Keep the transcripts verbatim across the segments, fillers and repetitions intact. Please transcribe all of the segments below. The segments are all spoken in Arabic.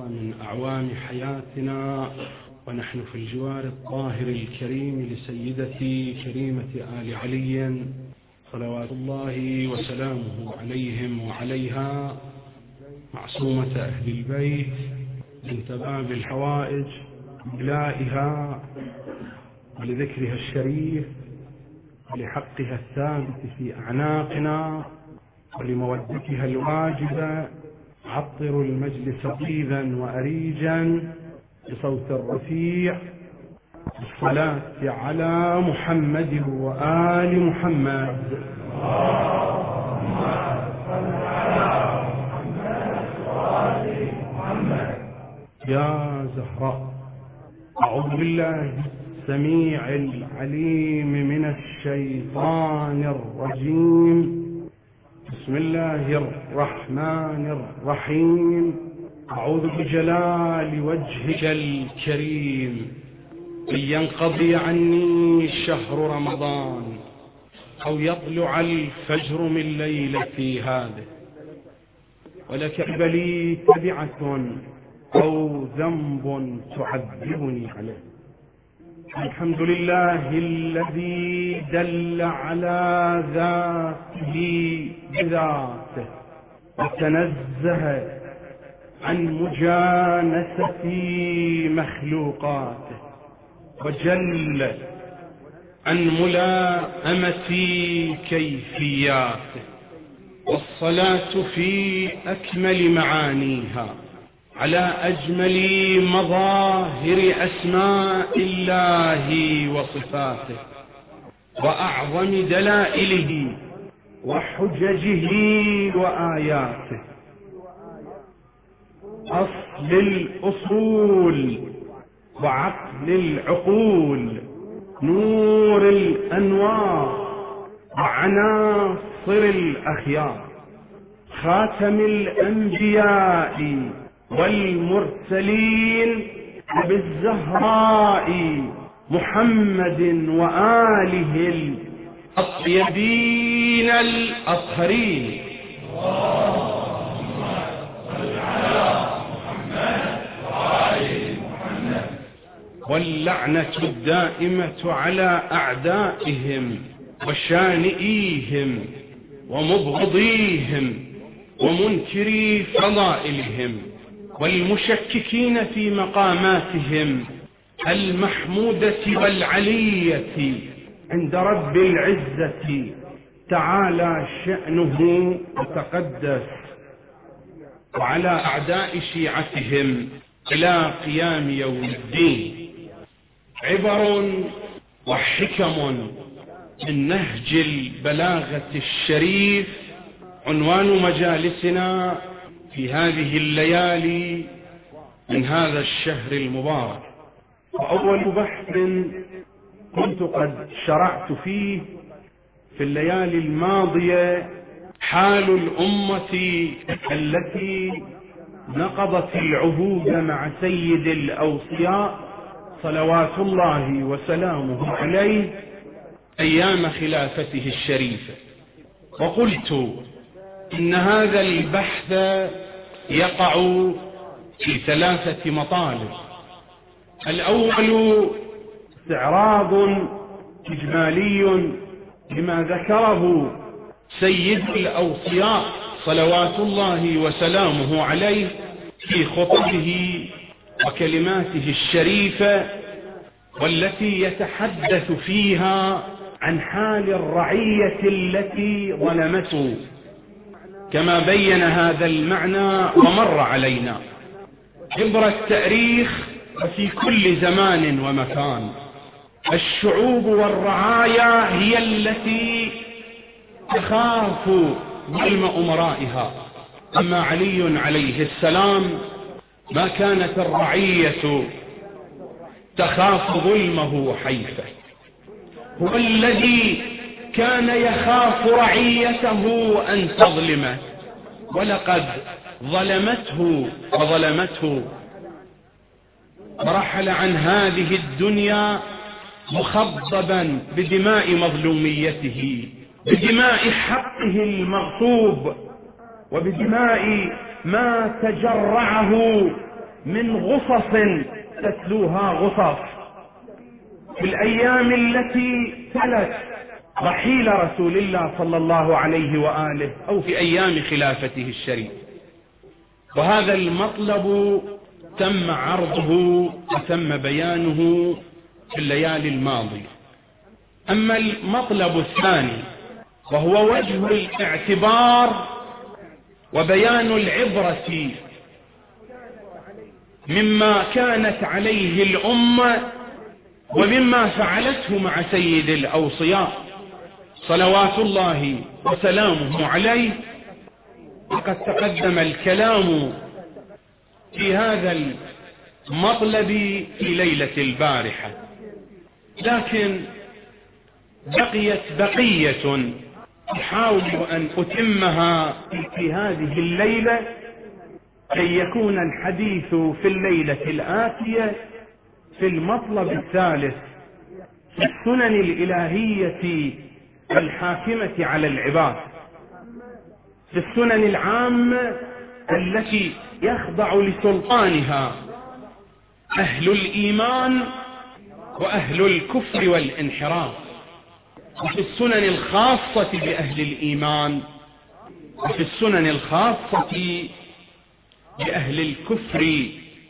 من أعوام حياتنا، ونحن في الجوار الطاهر الكريم لسيدتي كريمة آل علي صلوات الله وسلامه عليهم وعليها، معصومة أهل البيت، بنت باب الحوائج بلائها ولذكرها الشريف ولحقها الثابت في أعناقنا ولمودتها الواجبة. عطروا المجلس طيبا وأريجا بصوت رفيع بالصلاة على محمد وآل محمد. اللهم صل على محمد وآل محمد. يا زهراء، أعوذ بالله السميع العليم من الشيطان الرجيم. بسم الله الرحمن الرحيم. أعوذ بجلال وجهك الكريم أن ينقضي عني شهر رمضان أو يطلع الفجر من ليلتي هذه ولك بلي تبعة أو ذنب تعذبني عليه. الحمد لله الذي دل على ذاته بذاته وتنزه عن مجانسة مخلوقاته وجل عن ملائمة كيفياته، والصلاة في أكمل معانيها على أجمل مظاهر أسماء الله وصفاته وأعظم دلائله وحججه وآياته، أصل الأصول وعقل العقول، نور الأنوار وعناصر الأخيار، خاتم الأنبياء والمرسلين بالزهراء محمد وآله الطيبين الأطهرين. اللهم صل على محمد وآل محمد. واللعنة الدائمة على أعدائهم وشانئيهم ومبغضيهم ومنكري فضائلهم والمشككين في مقاماتهم المحمودة والعلية عند رب العزة تعالى شأنه وتقدس، وعلى أعداء شيعتهم إلى قيام يوم الدين. عبر وحكم من نهج البلاغة الشريف عنوان مجالسنا في هذه الليالي من هذا الشهر المبارك. وأول بحث كنت قد شرعت فيه في الليالي الماضية حال الأمة التي نقضت العهود مع سيد الأوصياء صلوات الله وسلامه عليه أيام خلافته الشريفة. وقلت إن هذا البحث يقع في ثلاثة مطالب. الأول استعراض إجمالي لما ذكره سيد الأوصياء صلوات الله وسلامه عليه في خطبه وكلماته الشريفة، والتي يتحدث فيها عن حال الرعية التي ظلمته، كما بين هذا المعنى ومر علينا عبر التاريخ وفي كل زمان ومكان. الشعوب والرعايا هي التي تخاف ظلم أمرائها، أما علي عليه السلام ما كانت الرعية تخاف ظلمه وحيفه، هو الذي كان يخاف رعيته أن تظلمه، ولقد ظلمته وظلمته ورحل عن هذه الدنيا مخضبا بدماء مظلوميته، بدماء حقه المغصوب، وبدماء ما تجرعه من غصص تتلوها غصص في الأيام التي تلت رحيل رسول الله صلى الله عليه وآله أو في أيام خلافته الشريفة. وهذا المطلب تم عرضه وتم بيانه في الليالي الماضية. أما المطلب الثاني وهو وجه الاعتبار وبيان العبرة مما كانت عليه الأمة ومما فعلته مع سيد الأوصياء صلوات الله وسلامه عليه، وقد تقدم الكلام في هذا المطلب في ليلة البارحة، لكن بقيت بقية أحاول أن أتمها في هذه الليلة كي يكون الحديث في الليلة الآتية في المطلب الثالث في السنن الإلهية الحاكمة على العباد، في السنن العامة التي يخضع لسلطانها أهل الإيمان وأهل الكفر والانحراف، وفي السنن الخاصة بأهل الإيمان وفي السنن الخاصة بأهل الكفر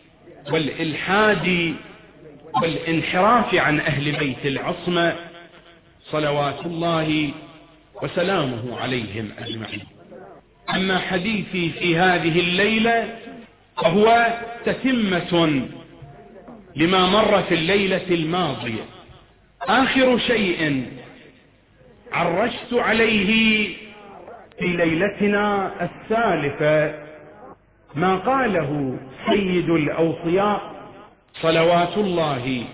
والإلحاد والانحراف عن أهل بيت العصمة صلوات الله وسلامه عليهم أجمعين. أما حديثي في هذه الليلة فهو تتمة لما مر في الليلة الماضية. آخر شيء عرجت عليه في ليلتنا الثالثة ما قاله سيد الأوصياء صلوات الله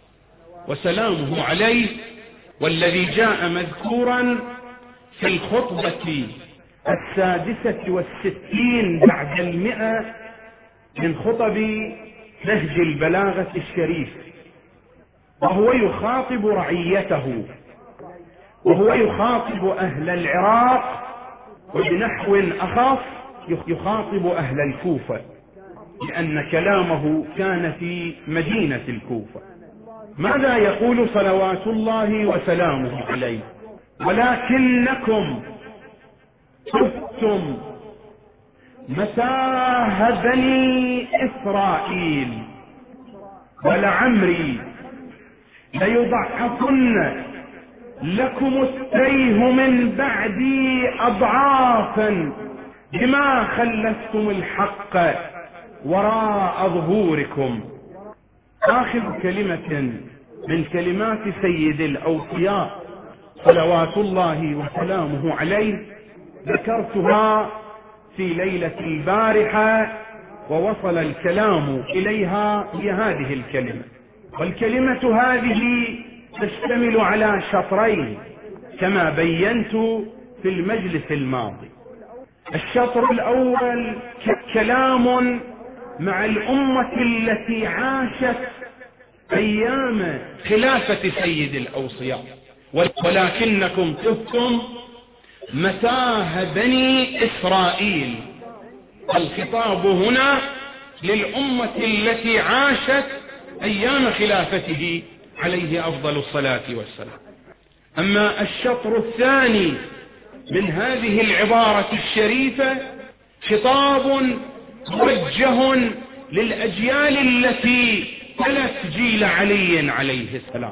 وسلامه عليه، والذي جاء مذكورا في الخطبة السادسة والستين بعد المئة من خطب نهج البلاغة الشريف، وهو يخاطب رعيته، وهو يخاطب أهل العراق، وبنحو أخص يخاطب أهل الكوفة، لأن كلامه كان في مدينة الكوفة. ماذا يقول صلوات الله وسلامه عليه؟ ولكنكم تبتم متاه بني إسرائيل، ولعمري ليضعفن لكم التيه من بعدي أضعافا بما خلفتم الحق وراء ظهوركم. آخر كلمة من كلمات سيد الأوصياء صلوات الله وسلامه عليه ذكرتها في ليلة البارحة، ووصل الكلام إليها بهذه الكلمة. والكلمة هذه تشتمل على شطرين كما بينت في المجلس الماضي. الشطر الأول كلام مع الأمة التي عاشت أيام خلافة سيد الأوصياء، ولكنكم تبتم متاه بني إسرائيل. الخطاب هنا للأمة التي عاشت أيام خلافته عليه أفضل الصلاة والسلام. أما الشطر الثاني من هذه العبارة الشريفة خطاب موجه للأجيال التي تلت جيل علي عليه السلام.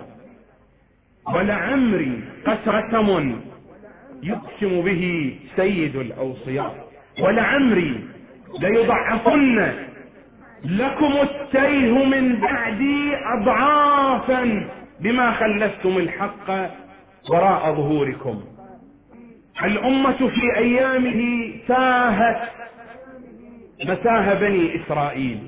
ولعمري قسم يقسم به سيد الأوصياء، ولعمري ليضعفن لكم التيه من بعدي أضعافا بما خلفتم الحق وراء ظهوركم. الأمة في أيامه تاهت متاه بني إسرائيل،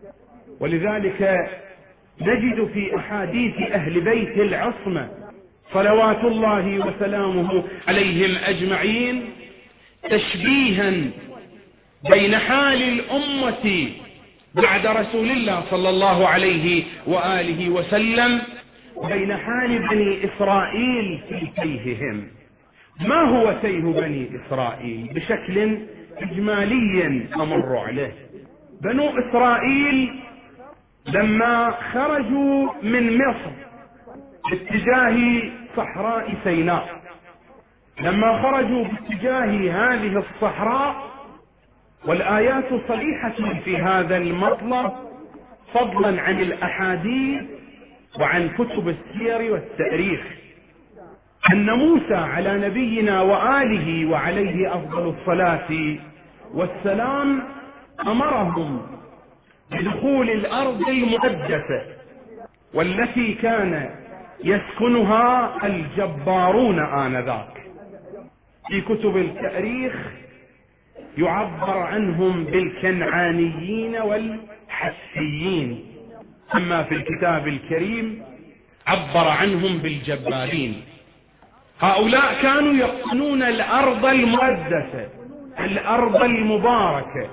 ولذلك نجد في أحاديث أهل بيت العصمة صلوات الله وسلامه عليهم أجمعين تشبيها بين حال الأمة بعد رسول الله صلى الله عليه وآله وسلم وبين حال بني إسرائيل في تيههم. ما هو تيه بني إسرائيل بشكل إجمالي أمر عليه؟ بنو إسرائيل لما خرجوا من مصر باتجاه صحراء سيناء، لما خرجوا باتجاه هذه الصحراء، والآيات صريحة في هذا المطلب فضلا عن الأحاديث وعن كتب السير والتاريخ، أن موسى على نبينا وآله وعليه أفضل الصلاة والسلام أمرهم بدخول الأرض المقدسة والتي كان يسكنها الجبارون آنذاك. في كتب التاريخ يعبر عنهم بالكنعانيين والحسيين، أما في الكتاب الكريم عبر عنهم بالجبارين. هؤلاء كانوا يقطنون الأرض المقدسة، الأرض المباركة،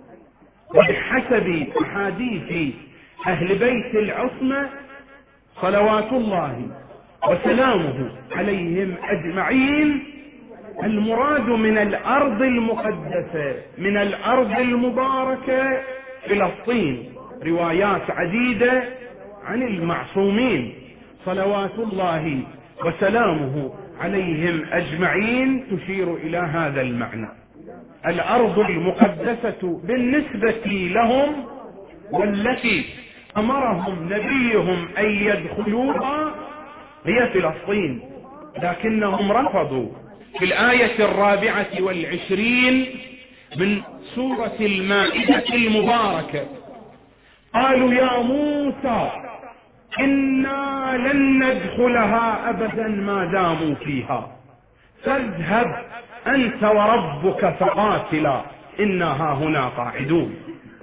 وبحسب أحاديث أهل بيت العصمة صلوات الله وسلامه عليهم أجمعين، المراد من الأرض المقدسة من الأرض المباركة فلسطين. روايات عديدة عن المعصومين صلوات الله وسلامه عليهم أجمعين تشير إلى هذا المعنى. الأرض المقدسة بالنسبة لهم والتي أمرهم نبيهم أن يدخلوها هي فلسطين، لكنهم رفضوا. في الآية الرابعة والعشرين من سورة المائدة المباركة قالوا يا موسى إنا لن ندخلها أبدا ما داموا فيها فاذهب أنت وربك فقاتلا إنا هاهنا قاعدون.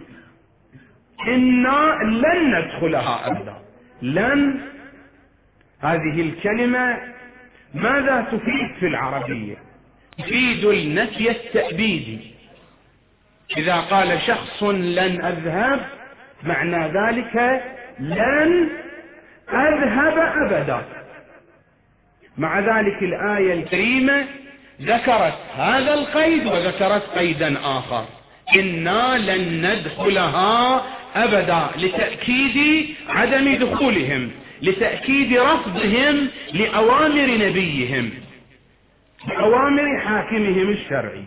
إنا لن ندخلها أبدا. لن، هذه الكلمة ماذا تفيد في العربية؟ تفيد النفي التأبيدي. إذا قال شخص لن أذهب معنى ذلك لن أذهب أبدا. مع ذلك الآية الكريمة ذكرت هذا القيد وذكرت قيدا آخر، إنا لن ندخلها أبدا، لتأكيد عدم دخولهم، لتأكيد رفضهم لأوامر نبيهم، لأوامر حاكمهم الشرعي.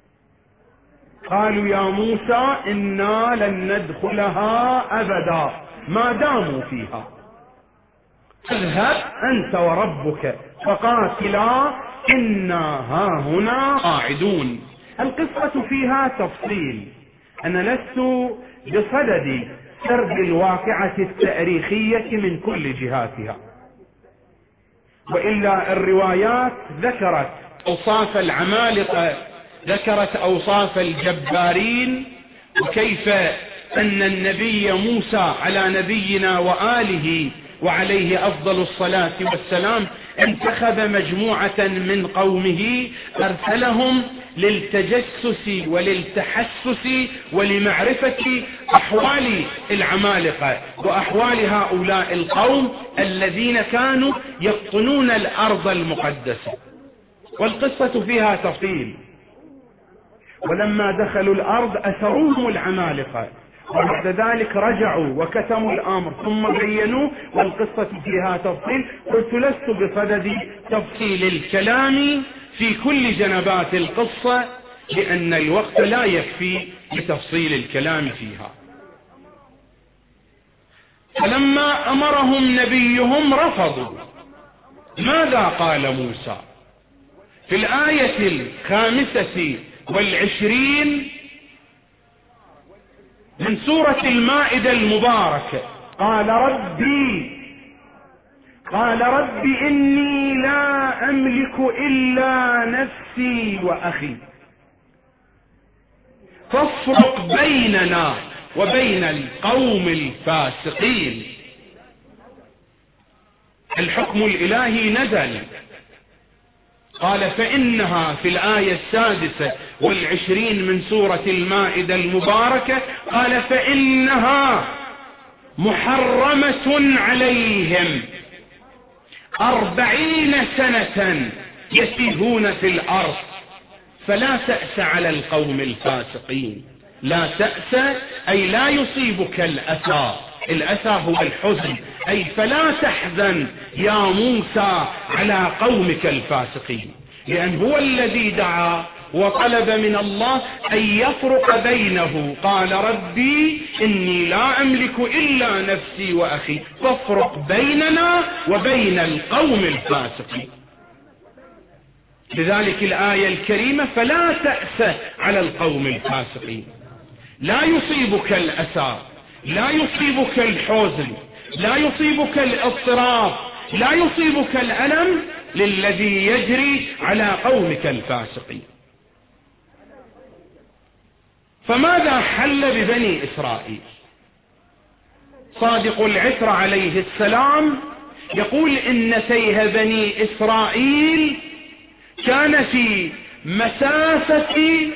قالوا يا موسى إنا لن ندخلها أبدا ما داموا فيها اذهب أنت وربك فقاتلا إنا هاهنا قاعدون. القصة فيها تفصيل، أنا لست بصدد سرد الواقعة التاريخية من كل جهاتها، وإلا الروايات ذكرت أوصاف العمالقة، ذكرت أوصاف الجبارين، وكيف أن النبي موسى على نبينا وآله وعليه أفضل الصلاة والسلام انتخب مجموعة من قومه أرسلهم للتجسس وللتحسس ولمعرفة أحوال العمالقة وأحوال هؤلاء القوم الذين كانوا يقطنون الأرض المقدسة. والقصة فيها تفصيل. ولما دخلوا الأرض أسروهم العمالقة، وبعد ذلك رجعوا وكتموا الأمر ثم بينوا، والقصة فيها تفصيل. قلت لست بصدد تفصيل الكلام في كل جنبات القصة لأن الوقت لا يكفي لتفصيل الكلام فيها. فلما أمرهم نبيهم رفضوا. ماذا قال موسى؟ في الآية الخامسة والعشرين من سورة المائدة المباركة قال ربي قال ربي إني لا أملك إلا نفسي وأخي فافرق بيننا وبين القوم الفاسقين. الحكم الإلهي نزل. قال فإنها في الآية السادسة والعشرين من سورة المائدة المباركة قال فإنها محرمة عليهم أربعين سنة يتيهون في الأرض فلا تأس على القوم الفاسقين. لا تأس أي لا يصيبك الأسى، الأسى هو الحزن، أي فلا تحزن يا موسى على قومك الفاسقين، لأن هو الذي دعا وطلب من الله أن يفرق بينه، قال ربي إني لا أملك إلا نفسي وأخي فافرق بيننا وبين القوم الفاسقين. لذلك الآية الكريمة فلا تأس على القوم الفاسقين، لا يصيبك الأسى، لا يصيبك الحزن، لا يصيبك الاضطراب، لا يصيبك الألم للذي يجري على قومك الفاسقين. فماذا حل ببني إسرائيل؟ صادق العتر عليه السلام يقول إن تيه بني إسرائيل كان في مسافة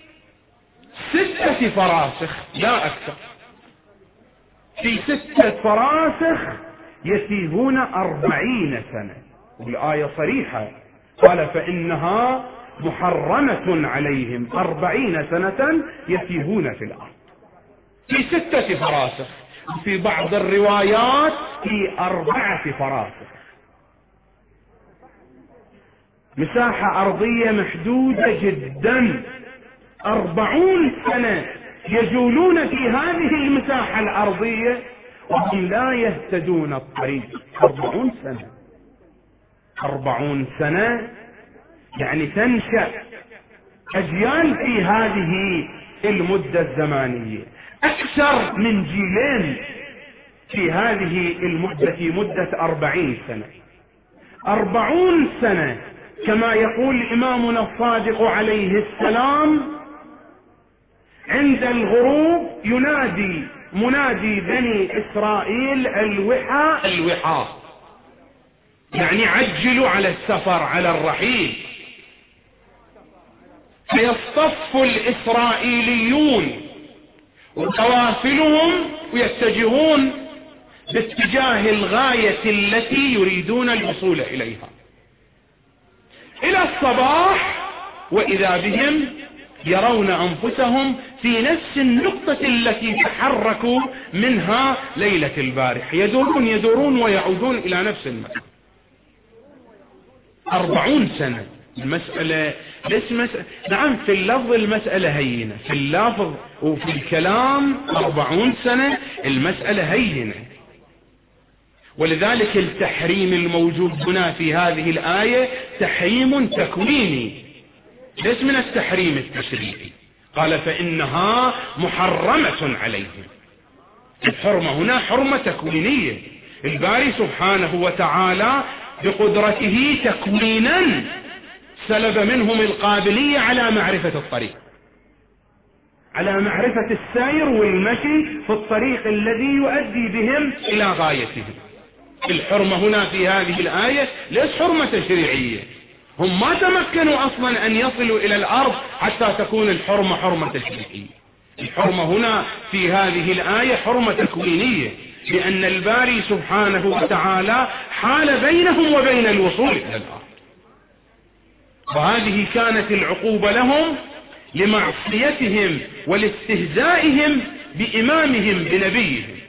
ستة فراسخ لا أكثر، في ستة فراسخ يتيهون أربعين سنة، والآية صريحة قال فإنها محرمة عليهم أربعين سنة يتيهون في الأرض، في ستة فراسخ، وفي بعض الروايات في أربعة فراسخ، مساحة أرضية محدودة جدا، أربعون سنة يجولون في هذه المساحة الأرضية وهم لا يهتدون الطريق. أربعون سنة، أربعون سنة يعني تنشأ أجيال في هذه المدة الزمانية، أكثر من جيلين في هذه المدة، في مدة أربعين سنة. أربعون سنة كما يقول إمامنا الصادق عليه السلام عند الغروب ينادي منادي بني إسرائيل الوحى الوحى، يعني عجلوا على السفر على الرحيل، فيصطف الإسرائيليون وقوافلهم ويتجهون باتجاه الغاية التي يريدون الوصول إليها إلى الصباح، وإذا بهم يرون أنفسهم في نفس النقطة التي تحركوا منها ليلة البارح، يدورون يدورون ويعودون إلى نفس المكان. أربعون سنة، المسألة ليس مسألة، نعم في اللفظ المسألة هينة، في اللفظ وفي الكلام أربعون سنة المسألة هينة، ولذلك التحريم الموجود هنا في هذه الآية تحريم تكويني ليس من التحريم التشريعي. قال فإنها محرمة عليهم، الحرمة هنا حرمة تكوينية، الباري سبحانه وتعالى بقدرته تكوينا سلب منهم القابلية على معرفة الطريق، على معرفة السير والمشي في الطريق الذي يؤدي بهم إلى غايتهم. الحرمة هنا في هذه الآية ليس حرمة تشريعية، هم ما تمكنوا أصلا أن يصلوا إلى الأرض حتى تكون الحرمة حرمة تشريعية. الحرمة هنا في هذه الآية حرمة تكوينية، لأن الباري سبحانه وتعالى حال بينهم وبين الوصول إلى الأرض، وهذه كانت العقوبة لهم لمعصيتهم ولاستهزائهم بإمامهم بنبيهم،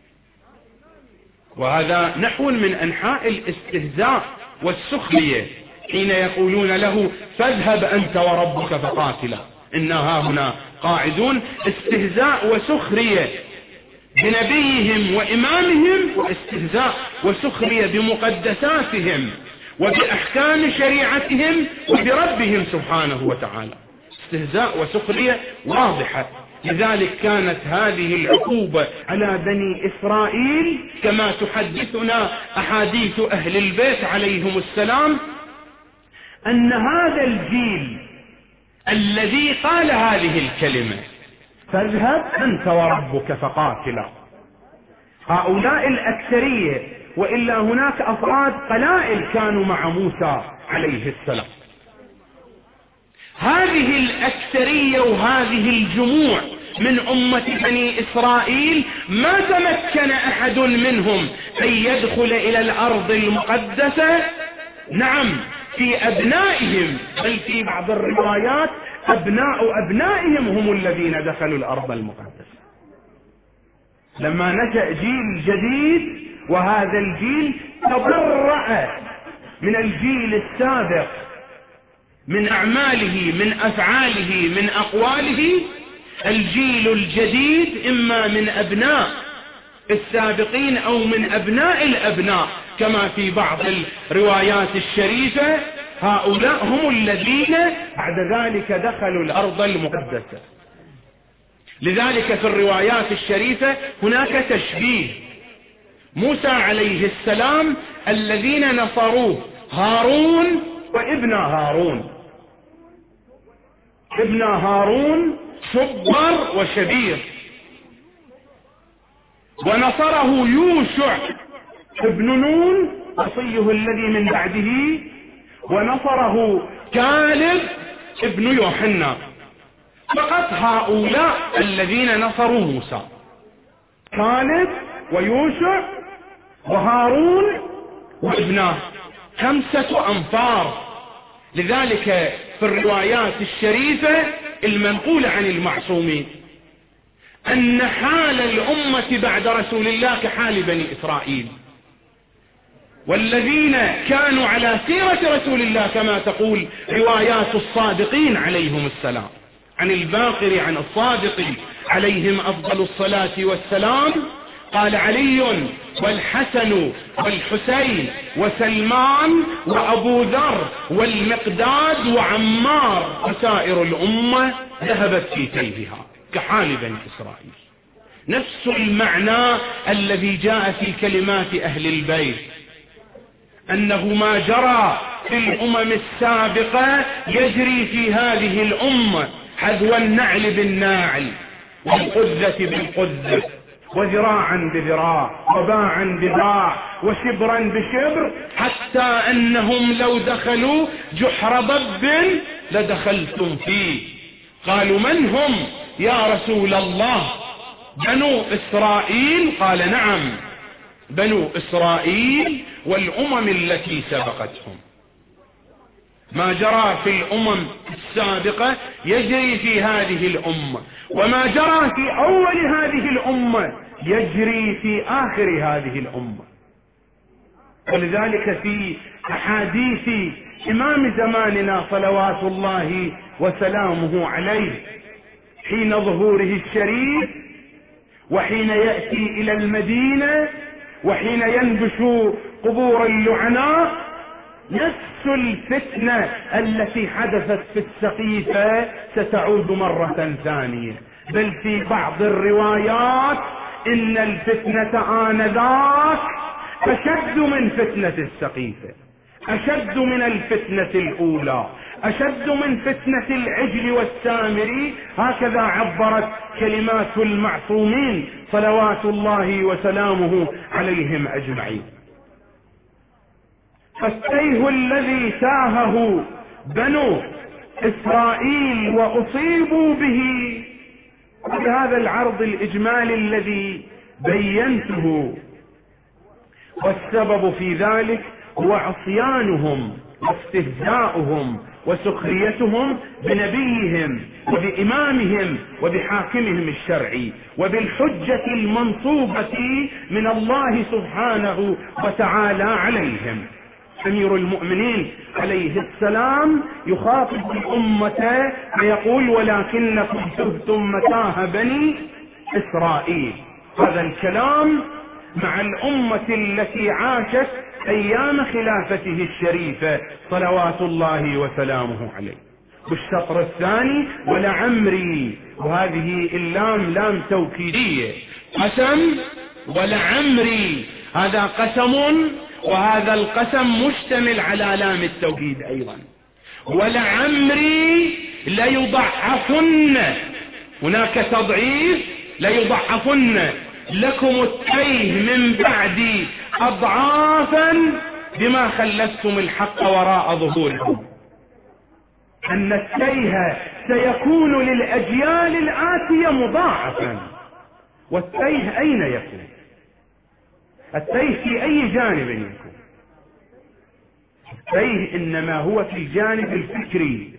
وهذا نحو من أنحاء الاستهزاء والسخرية حين يقولون له فاذهب أنت وربك فقاتلا إنها هنا قاعدون، استهزاء وسخرية بنبيهم وإمامهم، واستهزاء وسخرية بمقدساتهم وبأحكام شريعتهم وبربهم سبحانه وتعالى، استهزاء وسخرية واضحة. لذلك كانت هذه العقوبة على بني إسرائيل كما تحدثنا أحاديث أهل البيت عليهم السلام، أن هذا الجيل الذي قال هذه الكلمة فاذهب أنت وربك فقاتلا، هؤلاء الأكثرية، وإلا هناك أفراد قلائل كانوا مع موسى عليه السلام، هذه الأكثرية وهذه الجموع من أمة بني إسرائيل ما تمكن أحد منهم أن يدخل إلى الأرض المقدسة، نعم في أبنائهم، بل في بعض الروايات أبناء أبنائهم هم الذين دخلوا الأرض المقدسة. لما نشأ جيل جديد وهذا الجيل تبرأ من الجيل السابق، من أعماله، من أفعاله، من أقواله، الجيل الجديد إما من أبناء السابقين أو من أبناء الأبناء، كما في بعض الروايات الشريفة هؤلاء هم الذين بعد ذلك دخلوا الأرض المقدسة. لذلك في الروايات الشريفة هناك تشبيه موسى عليه السلام الذين نصروه هارون وابن هارون. ابن هارون شبر وشبير، ونصره يوشع ابن نون وصيه الذي من بعده، ونصره كالب ابن يوحنا. فقط هؤلاء الذين نصروا موسى، كالب ويوشع وهارون وابناه، خمسة أنفار. لذلك في الروايات الشريفة المنقولة عن المعصومين أن حال الأمة بعد رسول الله كحال بني إسرائيل، والذين كانوا على سيرة رسول الله كما تقول روايات الصادقين عليهم السلام، عن الباقر عن الصادق عليهم أفضل الصلاة والسلام. قال علي والحسن والحسين وسلمان وأبو ذر والمقداد وعمار وسائر الأمة ذهبت في تيهها كحال بني إسرائيل. نفس المعنى الذي جاء في كلمات أهل البيت، أنه ما جرى في الأمم السابقة يجري في هذه الأمة، حذو النعل بالناعل والقذة بالقذة وذراعا بذراع وباعا بباع وشبرا بشبر، حتى أنهم لو دخلوا جحر ضب لدخلتم فيه. قالوا من هم يا رسول الله؟ بنو إسرائيل. قال نعم، بنو إسرائيل والأمم التي سبقتهم. ما جرى في الأمم السابقة يجري في هذه الأمة، وما جرى في أول هذه الأمة يجري في آخر هذه الأمة. ولذلك في أحاديث إمام زماننا صلوات الله وسلامه عليه حين ظهوره الشريف، وحين يأتي إلى المدينة، وحين ينبش قبور اللعناء، نفس الفتنة التي حدثت في السقيفة ستعود مرة ثانية. بل في بعض الروايات إن الفتنة آنذاك أشد من فتنة السقيفة، أشد من الفتنة الأولى، أشد من فتنة العجل والسامري. هكذا عبرت كلمات المعصومين صلوات الله وسلامه عليهم أجمعين. فالتيه الذي تاهه بنو إسرائيل وأصيبوا به بهذا العرض الإجمالي الذي بينته، والسبب في ذلك هو عصيانهم واستهزاؤهم وسخريتهم بنبيهم وبإمامهم وبحاكمهم الشرعي وبالحجة المنصوبة من الله سبحانه وتعالى عليهم. أمير المؤمنين عليه السلام يخاطب الأمة فيقول ولكنكم تهتم متاهة بني إسرائيل. هذا الكلام مع الأمة التي عاشت أيام خلافته الشريفة صلوات الله وسلامه عليه. بالشطر الثاني ولعمري، وهذه اللام لام توكيدية، قسم ولعمري، هذا قسم، وهذا القسم مشتمل على لام التوكيد أيضا. ولعمري ليضعفن، هناك تضعيف، ليضعفن لكم التيه من بعد أضعافا بما خلفتم الحق وراء ظهوركم. أن التيه سيكون للأجيال الآتية مضاعفا. والتيه أين يكون؟ التيه في أي جانب يكون؟ التيه إنما هو في الجانب الفكري،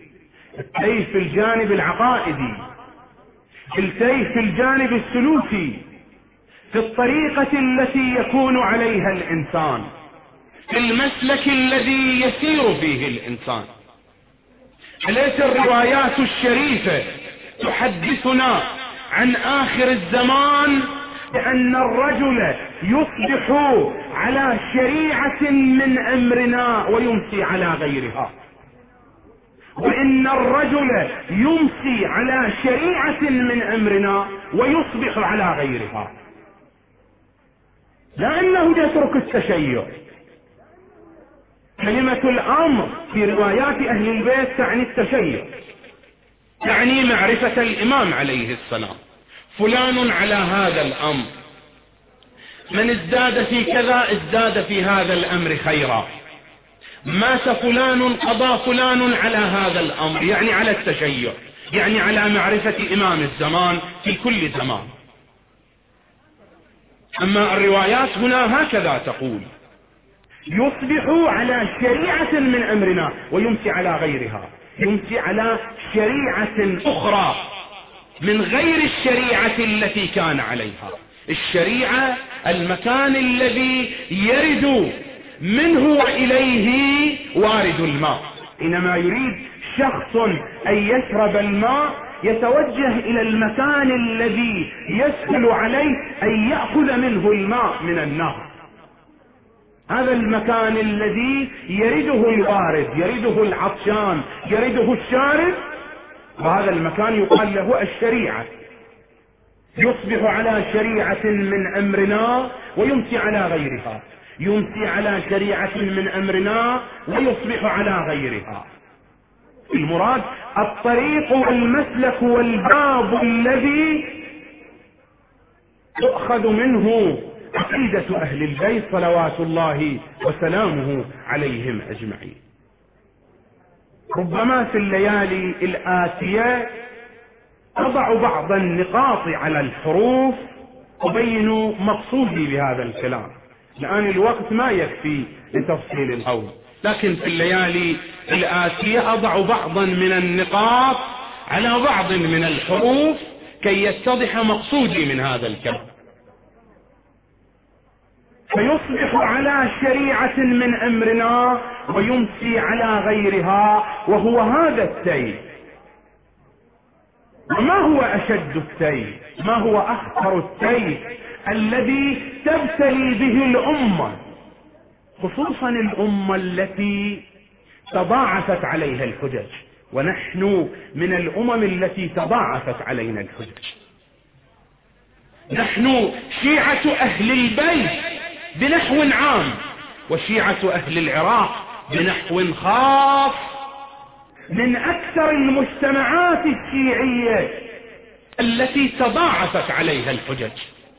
التيه في الجانب العقائدي، التيه في الجانب السلوكي، في الطريقة التي يكون عليها الإنسان، في المسلك الذي يسير فيه الإنسان. أليس الروايات الشريفة تحدثنا عن آخر الزمان بأن الرجل يصبح على شريعة من أمرنا ويمسي على غيرها، وإن الرجل يمسي على شريعة من أمرنا ويصبح على غيرها، لأنه يترك التشيع. كلمة الأمر في روايات أهل البيت تعني التشيع، تعني معرفة الإمام عليه السلام، فلان على هذا الأمر، من ازداد في كذا ازداد في هذا الأمر خيرا، مات فلان قضى فلان على هذا الأمر، يعني على التشيع، يعني على معرفة إمام الزمان في كل زمان. أما الروايات هنا هكذا تقول: يصبح على شريعة من أمرنا ويمسي على غيرها، يمسي على شريعة أخرى من غير الشريعة التي كان عليها. الشريعة المكان الذي يرد منه وإليه وارد الماء. إنما يريد شخص أن يشرب الماء يتوجه إلى المكان الذي يسهل عليه أن يأخذ منه الماء من النهر، هذا المكان الذي يرده الوارد، يرده العطشان، يرده الشارب، وهذا المكان يقال له الشريعة. يصبح على شريعة من أمرنا ويمسي على غيرها، يمسي على شريعة من أمرنا ويصبح على غيرها. المراد الطريق والمسلك والباب الذي تؤخذ منه عقيدة أهل البيت صلوات الله وسلامه عليهم أجمعين. ربما في الليالي الآتية أضع بعض النقاط على الحروف أبين مقصودي بهذا الكلام، الآن الوقت ما يكفي لتفصيل القول، لكن في الليالي الآتية أضع بعضا من النقاط على بعض من الحروف كي يتضح مقصودي من هذا الكلام. فيصبح على شريعة من أمرنا ويمسي على غيرها، وهو هذا التيه. وما هو أشد التيه؟ ما هو أخطر التيه الذي تبتلي به الأمة، خصوصا الأمة التي تضاعفت عليها الحجج، ونحن من الأمم التي تضاعفت علينا الحجج. نحن شيعة أهل البيت بنحو عام، وشيعة أهل العراق بنحو خاص، من أكثر المجتمعات الشيعية التي تضاعفت عليها الحجج.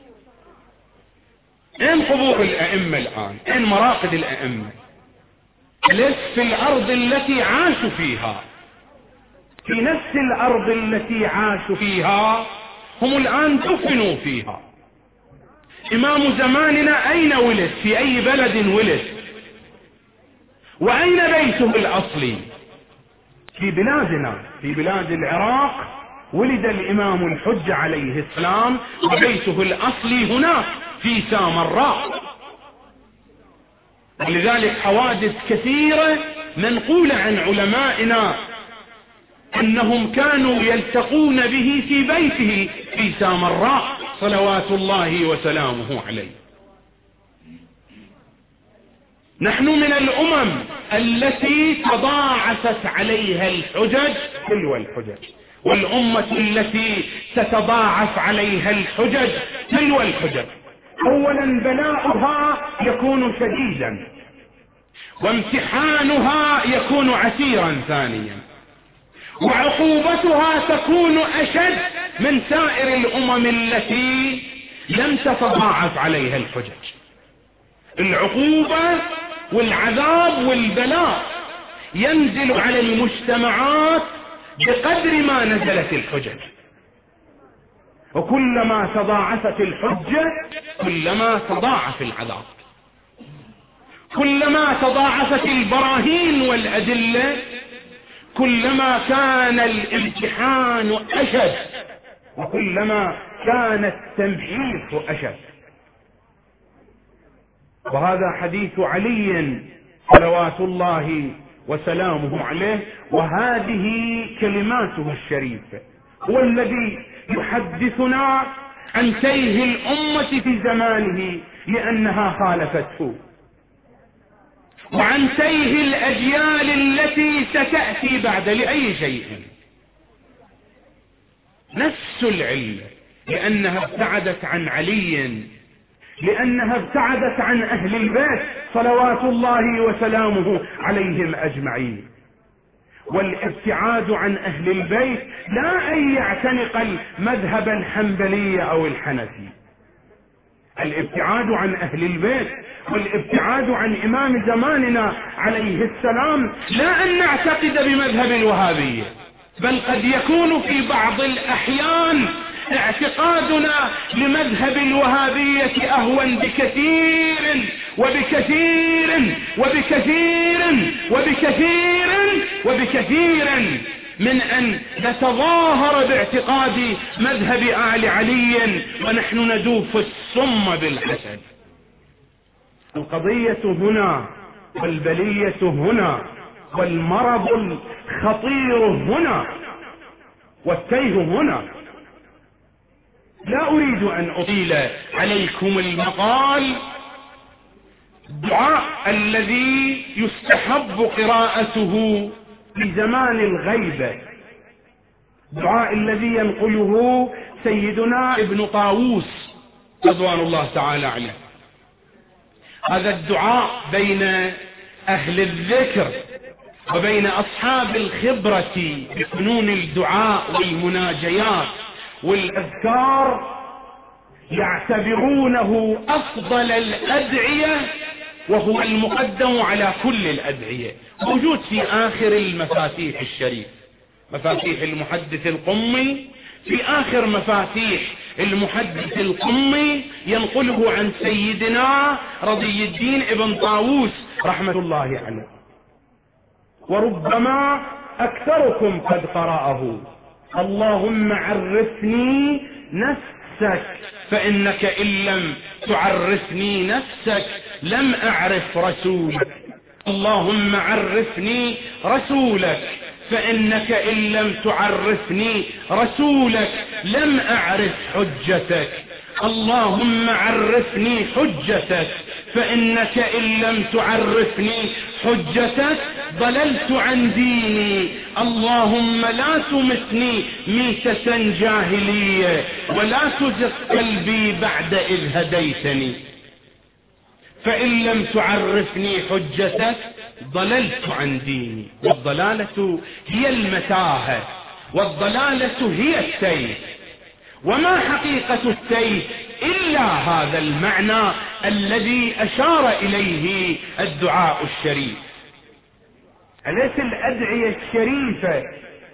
أين قبور الأئمة الآن؟ أين مراقد الأئمة؟ أليس في الأرض التي عاشوا فيها، في نفس الأرض التي عاشوا فيها هم الآن دفنوا فيها. إمام زماننا أين ولد؟ في أي بلد ولد؟ وأين بيته الأصلي؟ في بلادنا، في بلاد العراق ولد الإمام الحجة عليه السلام، وبيته الأصلي هناك في سامراء. ولذلك حوادث كثيرة منقولة عن علمائنا أنهم كانوا يلتقون به في بيته في سامراء صلوات الله وسلامه عليه. نحن من الأمم التي تضاعفت عليها الحجج تلو الحجج، والأمة التي تتضاعف عليها الحجج تلو الحجج. أولا بلاؤها يكون شديدا، وامتحانها يكون عسيرا ثانيا، وعقوبتها تكون أشد من سائر الأمم التي لم تتضاعف عليها الحجج. العقوبة والعذاب والبلاء ينزل على المجتمعات بقدر ما نزلت الحجج، وكلما تضاعفت الحجة كلما تضاعف العذاب، كلما تضاعفت البراهين والأدلة كلما كان الامتحان أشد وكلما كان التمحيص أشد. وهذا حديث علي صلوات الله وسلامه عليه، وهذه كلماته الشريفة. هو الذي يحدثنا عن تيه الأمة في زمانه لأنها خالفته، وعن تيه الأجيال التي ستأتي بعد لأي شيء. نفس العلة، لأنها ابتعدت عن علي، لأنها ابتعدت عن أهل البيت صلوات الله وسلامه عليهم أجمعين. والابتعاد عن أهل البيت لا أن يعتنق المذهب الحنبلي أو الحنفي. الابتعاد عن أهل البيت والابتعاد عن إمام زماننا عليه السلام لا أن نعتقد بمذهب الوهابية، بل قد يكون في بعض الأحيان اعتقادنا لمذهب الوهابية أهون بكثير وبكثير وبكثير وبكثير وبكثير من أن نتظاهر باعتقاد مذهب آل علي ونحن ندوف السم بالحسد. القضية هنا والبلية هنا والمرض الخطير هنا والتيه هنا. لا أريد أن أطيل عليكم المقال. الدعاء الذي يستحب قراءته في زمان الغيبة، الدعاء الذي ينقله سيدنا ابن طاووس رضوان الله تعالى عليه. هذا الدعاء بين أهل الذكر وبين أصحاب الخبرة بفنون الدعاء والمناجيات والأذكار يعتبرونه أفضل الأدعية، وهو المقدم على كل الأدعية. موجود في آخر المفاتيح الشريف، مفاتيح المحدث القمي، في آخر مفاتيح المحدث القمي ينقله عن سيدنا رضي الدين ابن طاووس رحمة الله عليه. وربما أكثركم قد قرأه: اللهم عرفني نفسك فإنك إن لم تعرفني نفسك لم أعرف رسولك. اللهم عرفني رسولك فإنك إن لم تعرفني رسولك لم أعرف حجتك. اللهم عرفني حجتك فإنك إن لم تعرفني حجتك ضللت عن ديني. اللهم لا تمتني ميتة جاهلية ولا تزغ قلبي بعد إذ هديتني. فإن لم تعرفني حجتك ضللت عن ديني. والضلالة هي المتاهة، والضلالة هي التيه. وما حقيقة التيه إلا هذا المعنى الذي أشار إليه الدعاء الشريف. أليس الأدعية الشريفة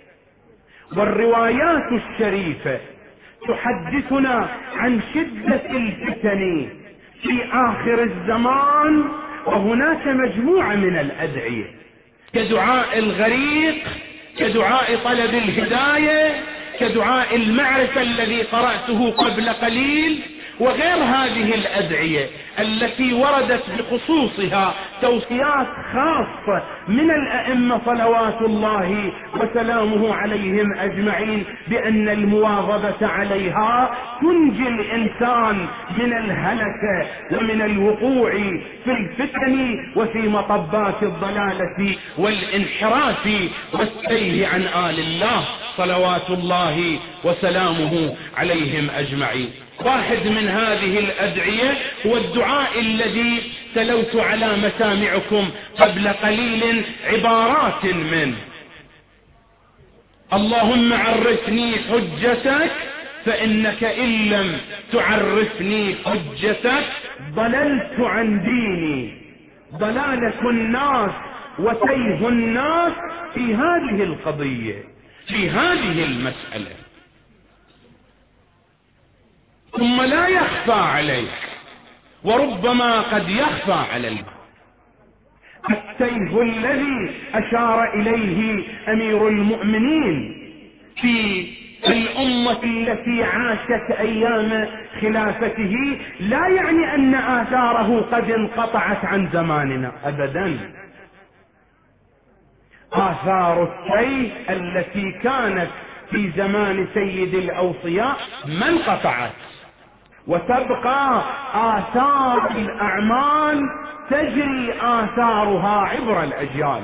والروايات الشريفة تحدثنا عن شدة الفتن في آخر الزمان؟ وهناك مجموعة من الأدعية كدعاء الغريق، كدعاء طلب الهداية، كدعاء المعرفة الذي قرأته قبل قليل، وغير هذه الأدعية التي وردت بخصوصها توصيات خاصة من الأئمة صلوات الله وسلامه عليهم أجمعين بأن المواظبة عليها تنجي الإنسان من الهلكة ومن الوقوع في الفتن وفي مطبات الضلالة والانحراف والتيه عن آل الله صلوات الله وسلامه عليهم أجمعين. واحد من هذه الأدعية هو الدعاء الذي تلوت على مسامعكم قبل قليل عبارات منه: اللهم عرفني حجتك فإنك إن لم تعرفني حجتك ضللت عن ديني. ضلالة الناس وتيه الناس في هذه القضية، في هذه المسألة. ثم لا يخفى عليك، وربما قد يخفى عليك، التيه الذي أشار إليه أمير المؤمنين في الأمة التي عاشت أيام خلافته لا يعني أن آثاره قد انقطعت عن زماننا أبدا. آثار التيه التي كانت في زمان سيد الأوصياء ما انقطعت، وتبقى آثار الأعمال تجري آثارها عبر الأجيال.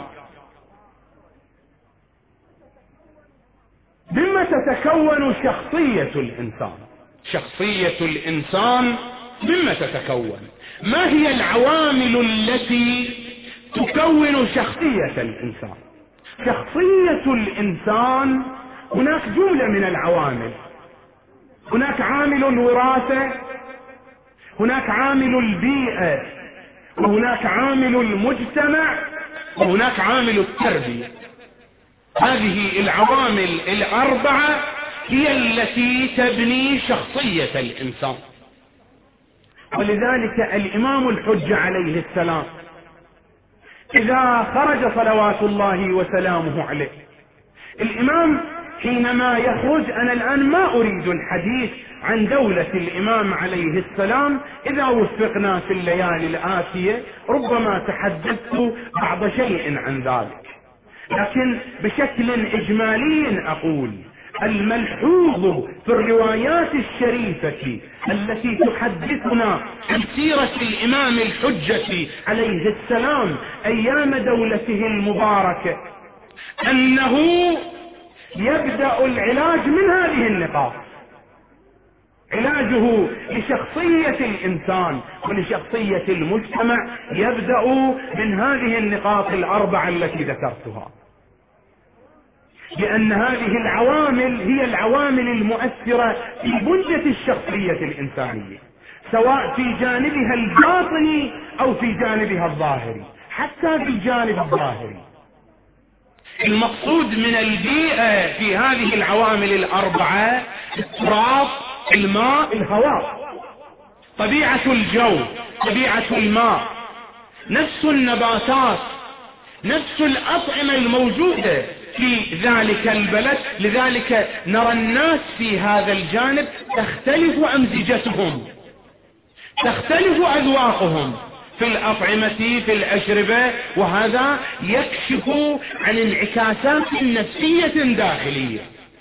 بما تتكون شخصية الإنسان؟ شخصية الإنسان بما تتكون؟ ما هي العوامل التي تكون شخصية الإنسان؟ شخصية الإنسان هناك جملة من العوامل. هناك عامل الوراثة، هناك عامل البيئة، وهناك عامل المجتمع، وهناك عامل التربية. هذه العوامل الأربعة هي التي تبني شخصية الإنسان. ولذلك الإمام الحجة عليه السلام إذا خرج صلوات الله وسلامه عليه، الإمام حينما يخرج، أنا الآن ما أريد الحديث عن دولة الإمام عليه السلام، إذا وفقنا في الليالي الآتية ربما تحدثت بعض شيء عن ذلك، لكن بشكل إجمالي أقول الملحوظ في الروايات الشريفة التي تحدثنا عن سيرة الإمام الحجة عليه السلام أيام دولته المباركة أنه يبدأ العلاج من هذه النقاط. علاجه لشخصية الإنسان ولشخصية المجتمع يبدأ من هذه النقاط الأربعة التي ذكرتها، لأن هذه العوامل هي العوامل المؤثرة في بنية الشخصية الإنسانية، سواء في جانبها الباطني أو في جانبها الظاهري. حتى في الجانب الظاهري المقصود من البيئة في هذه العوامل الأربعة التراب، الماء، الهواء، طبيعة الجو، طبيعة الماء، نفس النباتات، نفس الأطعمة الموجودة في ذلك البلد. لذلك نرى الناس في هذا الجانب تختلف أمزجتهم، تختلف أذواقهم في الأطعمة، في الأشربة، وهذا يكشف عن انعكاسات نفسية داخلية.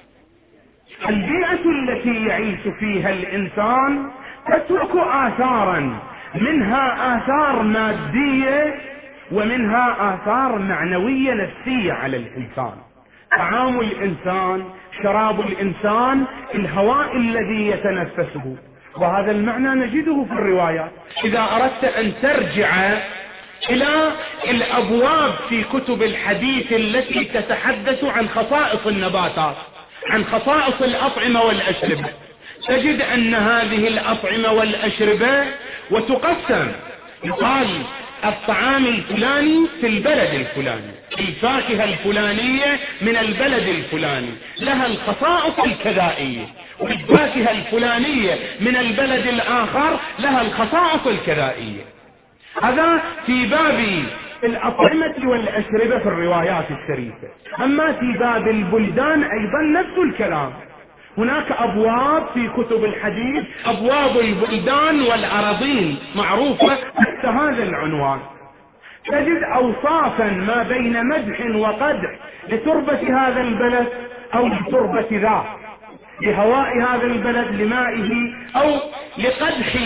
البيئة التي يعيش فيها الإنسان تترك آثارا، منها آثار مادية ومنها آثار معنوية نفسية على الإنسان. طعام الإنسان، شراب الإنسان، الهواء الذي يتنفسه، وهذا المعنى نجده في الروايات. إذا أردت أن ترجع إلى الأبواب في كتب الحديث التي تتحدث عن خصائص النباتات، عن خصائص الأطعمة والأشربة، تجد أن هذه الأطعمة والأشربة وتقسم، يقال الطعام الفلاني في البلد الفلاني، الفاكهة الفلانية من البلد الفلاني لها الخصائص الكذائية، والفاكهة الفلانية من البلد الآخر لها الخصائص الكذائية. هذا في باب الأطعمة والأشربة في الروايات الشريفة. أما في باب البلدان أيضا نفس الكلام، هناك أبواب في كتب الحديث، أبواب البلدان والأراضين معروفة تحت هذا العنوان. تجد أوصافا ما بين مدح وقدح لتربة هذا البلد أو لتربة ذاك، لهواء هذا البلد، لمائه، أو لقدح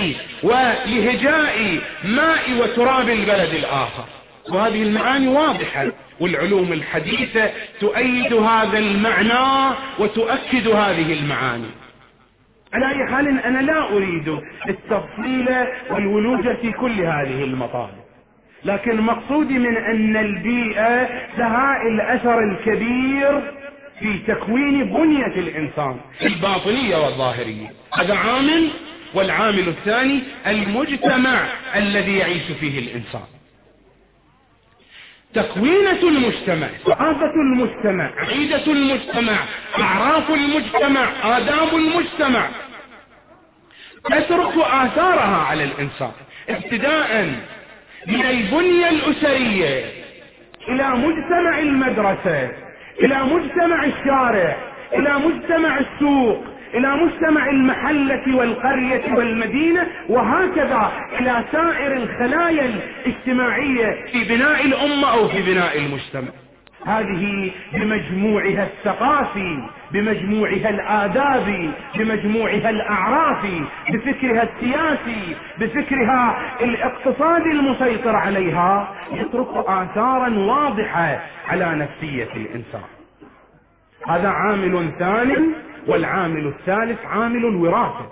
ولهجاء ماء وتراب البلد الآخر. وهذه المعاني واضحة، والعلوم الحديثة تؤيد هذا المعنى وتؤكد هذه المعاني. على أي حال أنا لا أريد التفصيل والولوج في كل هذه المطالب، لكن مقصودي من أن البيئة لها الأثر الكبير في تكوين بنية الإنسان الباطنية والظاهرية. هذا عامل. والعامل الثاني المجتمع الذي يعيش فيه الإنسان. تكوينة المجتمع، ثقافة المجتمع، عقيدة المجتمع، أعراف المجتمع، آداب المجتمع تترك آثارها على الإنسان، ابتداء من البنية الأسرية إلى مجتمع المدرسة، إلى مجتمع الشارع، إلى مجتمع السوق، إلى مجتمع المحلة والقرية والمدينة، وهكذا إلى سائر الخلايا الاجتماعية في بناء الأمة أو في بناء المجتمع. هذه بمجموعها الثقافي، بمجموعها الآدابي، بمجموعها الأعرافي، بفكرها السياسي، بفكرها الاقتصادي المسيطر عليها، يترك آثارا واضحة على نفسية الإنسان. هذا عامل ثاني. والعامل الثالث عامل الوراثة.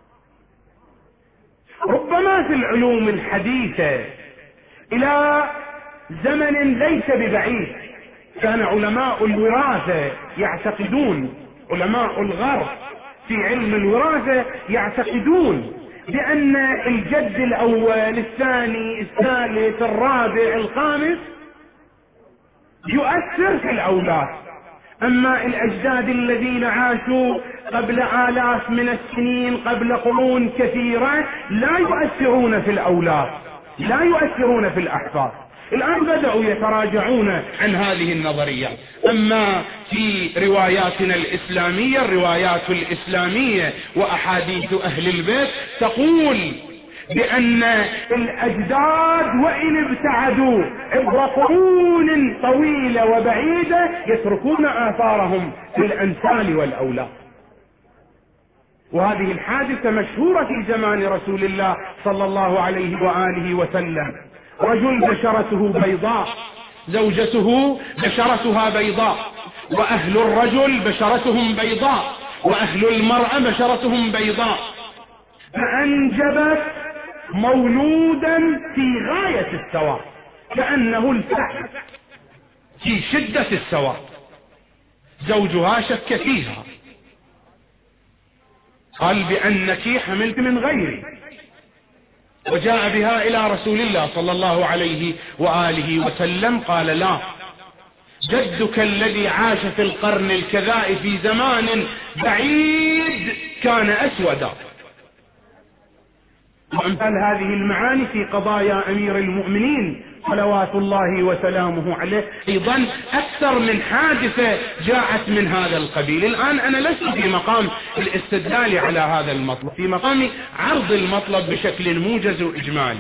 ربما في العلوم الحديثة إلى زمن ليس ببعيد كان علماء الوراثة يعتقدون، علماء الغرب في علم الوراثة يعتقدون بأن الجد الأول الثاني الثالث الرابع الخامس يؤثر في الأولاد، أما الأجداد الذين عاشوا قبل آلاف من السنين قبل قرون كثيرة لا يؤثرون في الأولاد، لا يؤثرون في الأحفاد. الآن بدأوا يتراجعون عن هذه النظريات. أما في رواياتنا الإسلامية، الروايات الإسلامية وأحاديث أهل البيت تقول بأن الأجداد وإن ابتعدوا عبر قرون طويلة وبعيدة يتركون آثارهم في الأنسال والأولاد. وهذه الحادثة مشهورة في زمان رسول الله صلى الله عليه وآله وسلم. رجل بشرته بيضاء، زوجته بشرتها بيضاء، وأهل الرجل بشرتهم بيضاء، وأهل المرأة بشرتهم بيضاء، فأنجبت مولودا في غاية السواد كأنه الفحم في شدة السواد. زوجها شك فيها، قال بأنك حملت من غيري، وجاء بها إلى رسول الله صلى الله عليه وآله وسلم. قال لا، جدك الذي عاش في القرن الكذائي في زمان بعيد كان أسودا. وأمثال هذه المعاني في قضايا أمير المؤمنين صلوات الله وسلامه عليه أيضا أكثر من حادثة جاءت من هذا القبيل. الآن أنا لست في مقام الاستدلال على هذا المطلب، في مقام عرض المطلب بشكل موجز وإجمالي.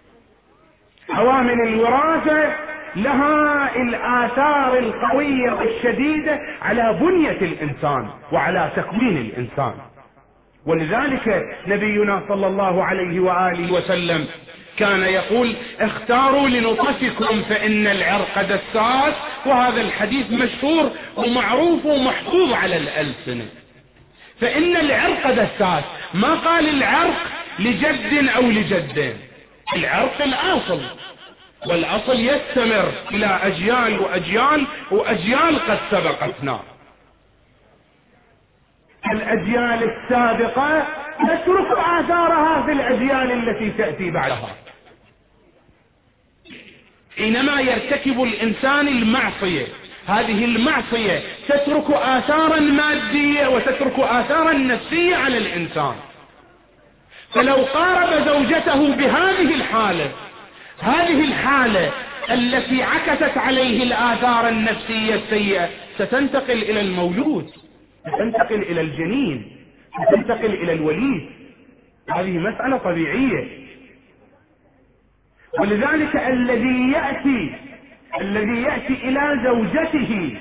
عوامل الوراثة لها الآثار القوية والشديدة على بنية الإنسان وعلى تكوين الإنسان. ولذلك نبينا صلى الله عليه وآله وسلم كان يقول اختاروا لنطفكم فإن العرق دساس، وهذا الحديث مشهور ومعروف ومحفوظ على الألسنة. فإن العرق دساس، ما قال العرق لجد أو لجدين، العرق الأصل، والأصل يستمر إلى أجيال وأجيال وأجيال قد سبقتنا. الأجيال السابقة تترك آثارها في الأجيال التي تأتي بعدها. حينما يرتكب الإنسان المعصية، هذه المعصية تترك آثارا مادية وتترك آثارا نفسية على الإنسان. فلو قارب زوجته بهذه الحالة، هذه الحالة التي عكست عليه الآثار النفسية السيئة ستنتقل إلى المولود، ستنتقل إلى الجنين، ستنتقل إلى الوليد. هذه مسألة طبيعية. ولذلك الذي يأتي الذي يأتي إلى زوجته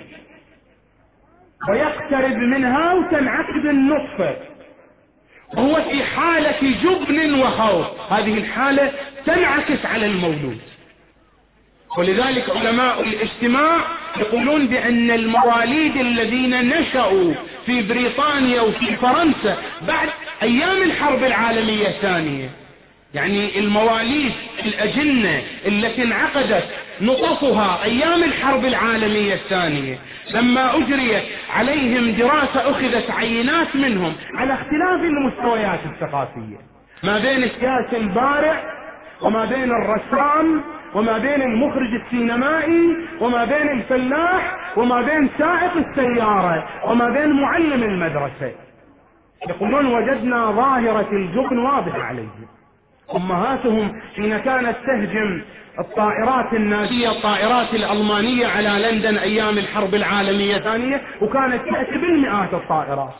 ويقترب منها وتنعقد النطفة وهو في حالة جبن وخوف، هذه الحالة تنعكس على المولود. ولذلك علماء الاجتماع يقولون بأن المواليد الذين نشأوا في بريطانيا وفي فرنسا بعد أيام الحرب العالمية الثانية، يعني المواليد الأجنة التي انعقدت نطفها أيام الحرب العالمية الثانية، لما أجريت عليهم دراسة أخذت عينات منهم على اختلاف المستويات الثقافية، ما بين السياسي البارع وما بين الرسام وما بين المخرج السينمائي وما بين الفلاح وما بين سائق السيارة وما بين معلم المدرسة. يقولون وجدنا ظاهرة الجبن واضحة عليهم. أمهاتهم حين كانت تهجم الطائرات النازية، الطائرات الألمانية على لندن أيام الحرب العالمية الثانية، وكانت تأتي بالمئات الطائرات.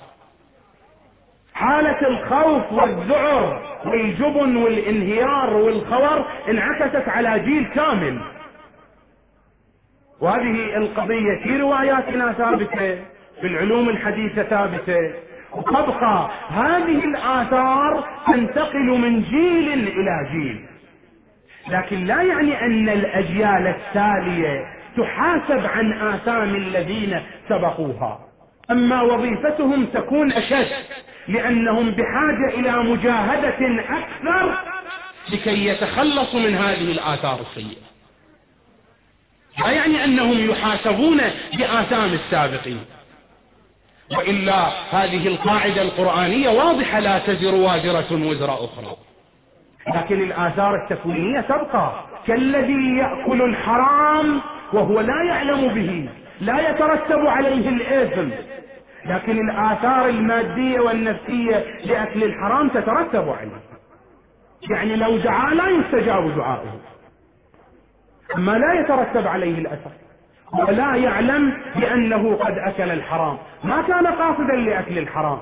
حالة الخوف والذعر والجبن والانهيار والخور انعكست على جيل كامل. وهذه القضية في رواياتنا ثابتة، في العلوم الحديثة ثابتة، وتبقى هذه الآثار تنتقل من جيل إلى جيل. لكن لا يعني أن الأجيال التالية تحاسب عن آثام الذين سبقوها، أما وظيفتهم تكون أشد، لأنهم بحاجة إلى مجاهدة أكثر لكي يتخلصوا من هذه الآثار السيئة. لا يعني أنهم يحاسبون بآثام السابقين، وإلا هذه القاعدة القرآنية واضحة: لا تزر وازرة وزر أخرى. لكن الآثار التكوينية تبقى، كالذي يأكل الحرام وهو لا يعلم به، لا يترتب عليه الإثم، لكن الآثار المادية والنفسية لأكل الحرام تترتب عليه. يعني لو دعا لا يستجاب دعائه، أما لا يترتب عليه الأثر، ولا يعلم بأنه قد أكل الحرام، ما كان قاصدا لأكل الحرام،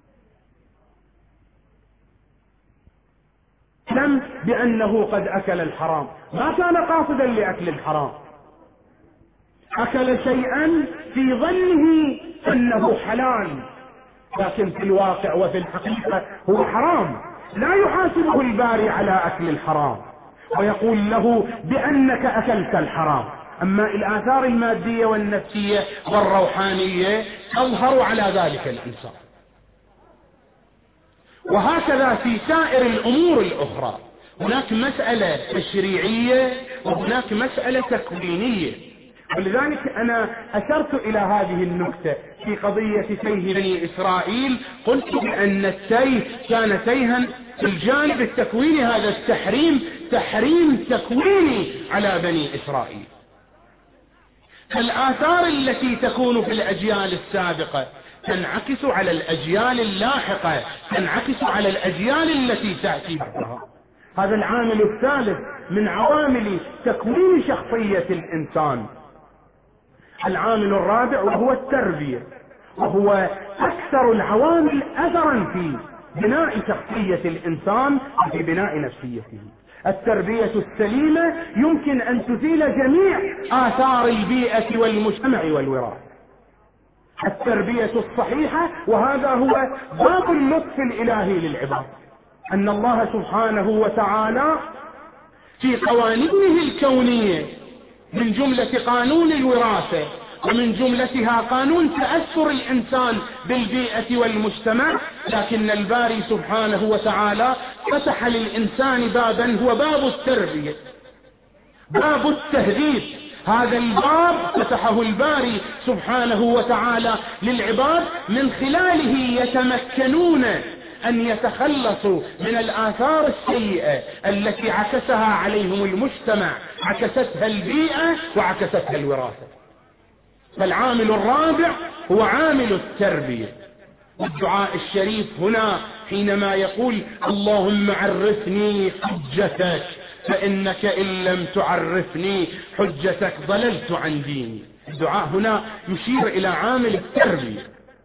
يعلم بأنه قد أكل الحرام، ما كان قاصدا لأكل الحرام، أكل شيئا في ظنه أنه حلال، لكن في الواقع وفي الحقيقة هو حرام. لا يحاسبه الباري على أكل الحرام ويقول له بأنك أكلت الحرام، أما الآثار المادية والنفسية والروحانية تظهر على ذلك الإنسان. وهكذا في سائر الأمور الأخرى، هناك مسألة تشريعية وهناك مسألة تكوينية. ولذلك أنا أشرت إلى هذه النكتة في قضية تيه بني إسرائيل، قلت بأن التيه كان تيها في الجانب التكويني، هذا التحريم تحريم تكويني على بني إسرائيل. الآثار التي تكون في الأجيال السابقة تنعكس على الأجيال اللاحقة، تنعكس على الأجيال التي تأتي بعدها. هذا العامل الثالث من عوامل تكوين شخصية الإنسان. العامل الرابع وهو التربية، وهو أكثر العوامل أثرا في بناء شخصية الإنسان وفي بناء نفسيته. التربية السليمة يمكن أن تزيل جميع آثار البيئة والمجتمع والوراثة. التربية الصحيحة، وهذا هو باب اللطف الإلهي للعباد، أن الله سبحانه وتعالى في قوانينه الكونية من جملة قانون الوراثة ومن جملتها قانون تأثر الإنسان بالبيئة والمجتمع، لكن الباري سبحانه وتعالى فتح للإنسان بابا هو باب التربية، باب التهذيب. هذا الباب فتحه الباري سبحانه وتعالى للعباد، من خلاله يتمكنون أن يتخلصوا من الآثار السيئة التي عكسها عليهم المجتمع، عكستها البيئة وعكستها الوراثة. فالعامل الرابع هو عامل التربية. والدعاء الشريف هنا حينما يقول اللهم عرفني حجتك فإنك إن لم تعرفني حجتك ضللت عن ديني، الدعاء هنا يشير إلى عامل التربية.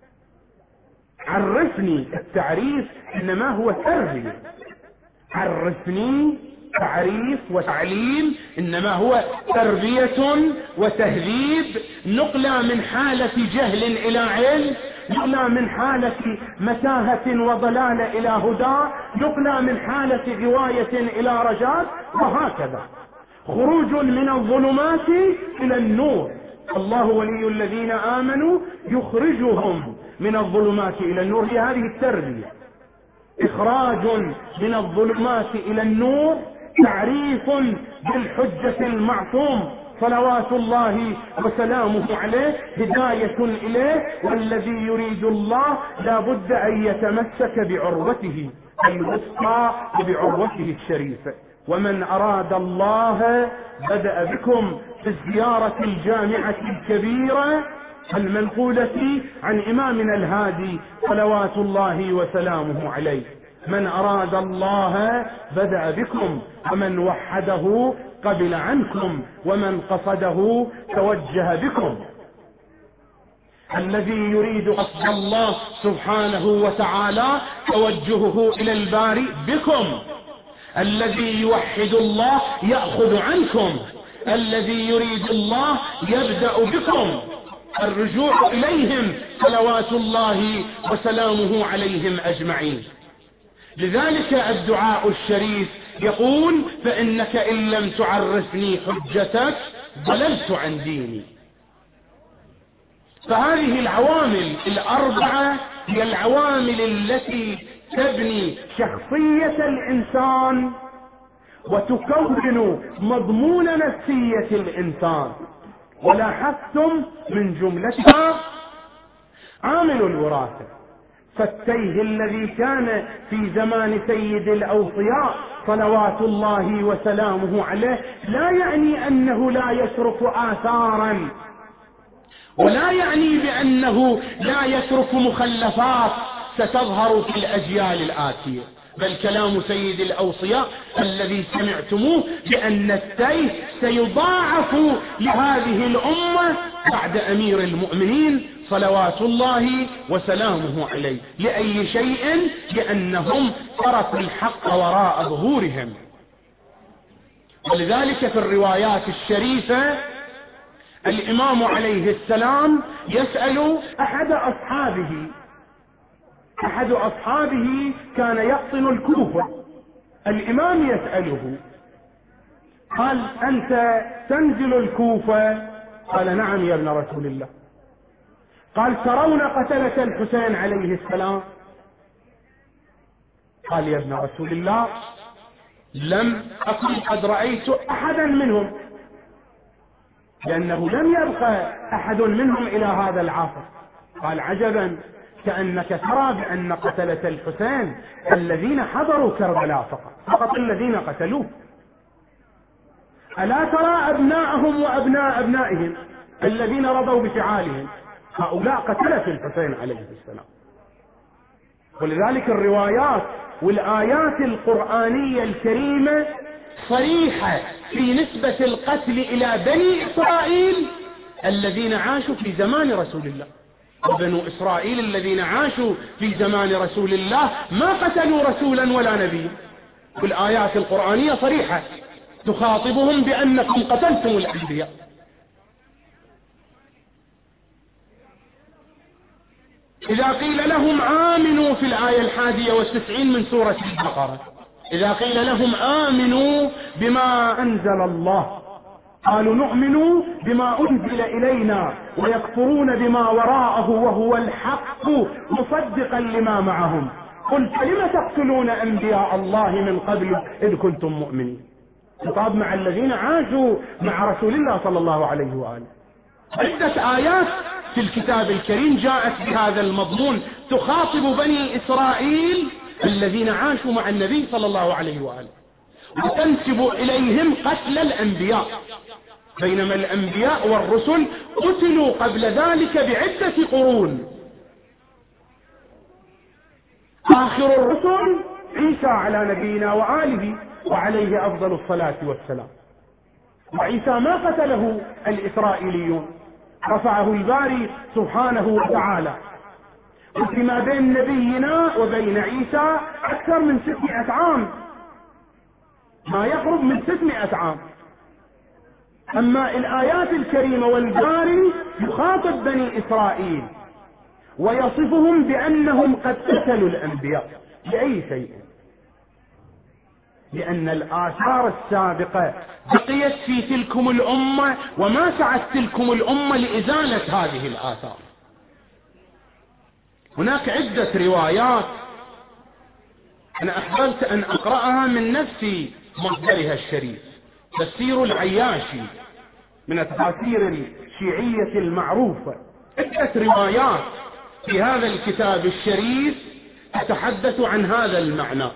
عرفني التعريف إنما هو تربية، عرفني تعريف وتعليم إنما هو تربية وتهذيب، نقلة من حالة جهل إلى علم، نقلة من حالة متاهة وضلال إلى هدى، نقلة من حالة غواية إلى رجاء، وهكذا خروج من الظلمات إلى النور. الله ولي الذين آمنوا يخرجهم من الظلمات إلى النور، هي هذه التربية. إخراج من الظلمات إلى النور، تعريف بالحجة المعصوم صلوات الله وسلامه عليه، هداية إليه، والذي يريد الله لا بد أن يتمسك بعروته الوثقى وبعروته الشريفة. ومن أراد الله بدأ بكم في الزيارة الجامعة الكبيرة المنقولة عن إمامنا الهادي صلوات الله وسلامه عليه. من أراد الله بدأ بكم، ومن وحده قبل عنكم ومن قصده توجه بكم. الذي يريد قصد الله سبحانه وتعالى توجهه إلى الباري بكم. الذي يوحد الله يأخذ عنكم. الذي يريد الله يبدأ بكم. الرجوع إليهم صلوات الله وسلامه عليهم أجمعين. لذلك الدعاء الشريف يقول: فإنك إن لم تعرفني حجتك ضللت عن ديني. فهذه العوامل الأربعة هي العوامل التي تبني شخصية الإنسان وتكون مضمون نفسية الإنسان. ولاحظتم من جملتها عامل الوراثة. فالتيه الذي كان في زمان سيد الأوصياء صلوات الله وسلامه عليه لا يعني أنه لا يترك آثارا، ولا يعني بأنه لا يترك مخلفات ستظهر في الأجيال الآتية. بل كلام سيد الأوصياء الذي سمعتموه بأن التيه سيضاعف لهذه الأمة بعد أمير المؤمنين صلوات الله وسلامه عليه. لأي شيء؟ لأنهم تركوا الحق وراء ظهورهم. ولذلك في الروايات الشريفة الإمام عليه السلام يسأل أحد أصحابه أحد أصحابه كان يقطن الكوفة. الإمام يسأله: قال: أنت تنزل الكوفة؟ قال: نعم يا ابن رسول الله. قال: ترون قتلة الحسين عليه السلام؟ قال: يا ابن رسول الله لم أكن قد رأيت أحدا منهم، لأنه لم يبقى أحد منهم إلى هذا العصر. قال: عجبا، كأنك ترى بأن قتلة الحسين الذين حضروا كربلاء فقط فقط الذين قتلوه. ألا ترى أبناءهم وأبناء أبنائهم الذين رضوا بفعالهم؟ هؤلاء قتلة الحسين عليه السلام. ولذلك الروايات والآيات القرآنية الكريمة صريحة في نسبة القتل إلى بني إسرائيل الذين عاشوا في زمان رسول الله. وبنو إسرائيل الذين عاشوا في زمان رسول الله ما قتلوا رسولا ولا نبيا. والآيات القرآنية صريحة تخاطبهم بأنكم قتلتم الأنبياء. إذا قيل لهم آمنوا في الآية الحادية والتسعين من سورة البقرة، إذا قيل لهم آمنوا بما أنزل الله قالوا نؤمن بما أنزل إلينا ويكفرون بما وراءه وهو الحق مصدقا لما معهم. قل فلم تقتلون أنبياء الله من قبل إذ كنتم مؤمنين. خطاب مع الذين عاشوا مع رسول الله صلى الله عليه وآله. عدة آيات في الكتاب الكريم جاءت بهذا المضمون تخاطب بني إسرائيل الذين عاشوا مع النبي صلى الله عليه وآله، وتنسب إليهم قتل الأنبياء، بينما الأنبياء والرسل قتلوا قبل ذلك بعدة قرون. آخر الرسل عيسى على نبينا وآله وعليه أفضل الصلاة والسلام. وعيسى ما قتله الإسرائيليون، رفعه الباري سبحانه وتعالى. وفيما بين نبينا وبين عيسى أكثر من ستمائة عام، ما يقرب من ستمائة عام. أما الآيات الكريمة والباري يخاطب بني إسرائيل ويصفهم بأنهم قد قتلوا الأنبياء. لأي شيء؟ لأن الآثار السابقة بقيت في تلكم الأمة وما سعت تلكم الأمة لإزالة هذه الآثار. هناك عدة روايات أنا أحببت أن أقرأها من نفس مصدرها الشريف، تفسير العياشي من التفاسير الشيعية المعروفة. عدة روايات في هذا الكتاب الشريف تتحدث عن هذا المعنى.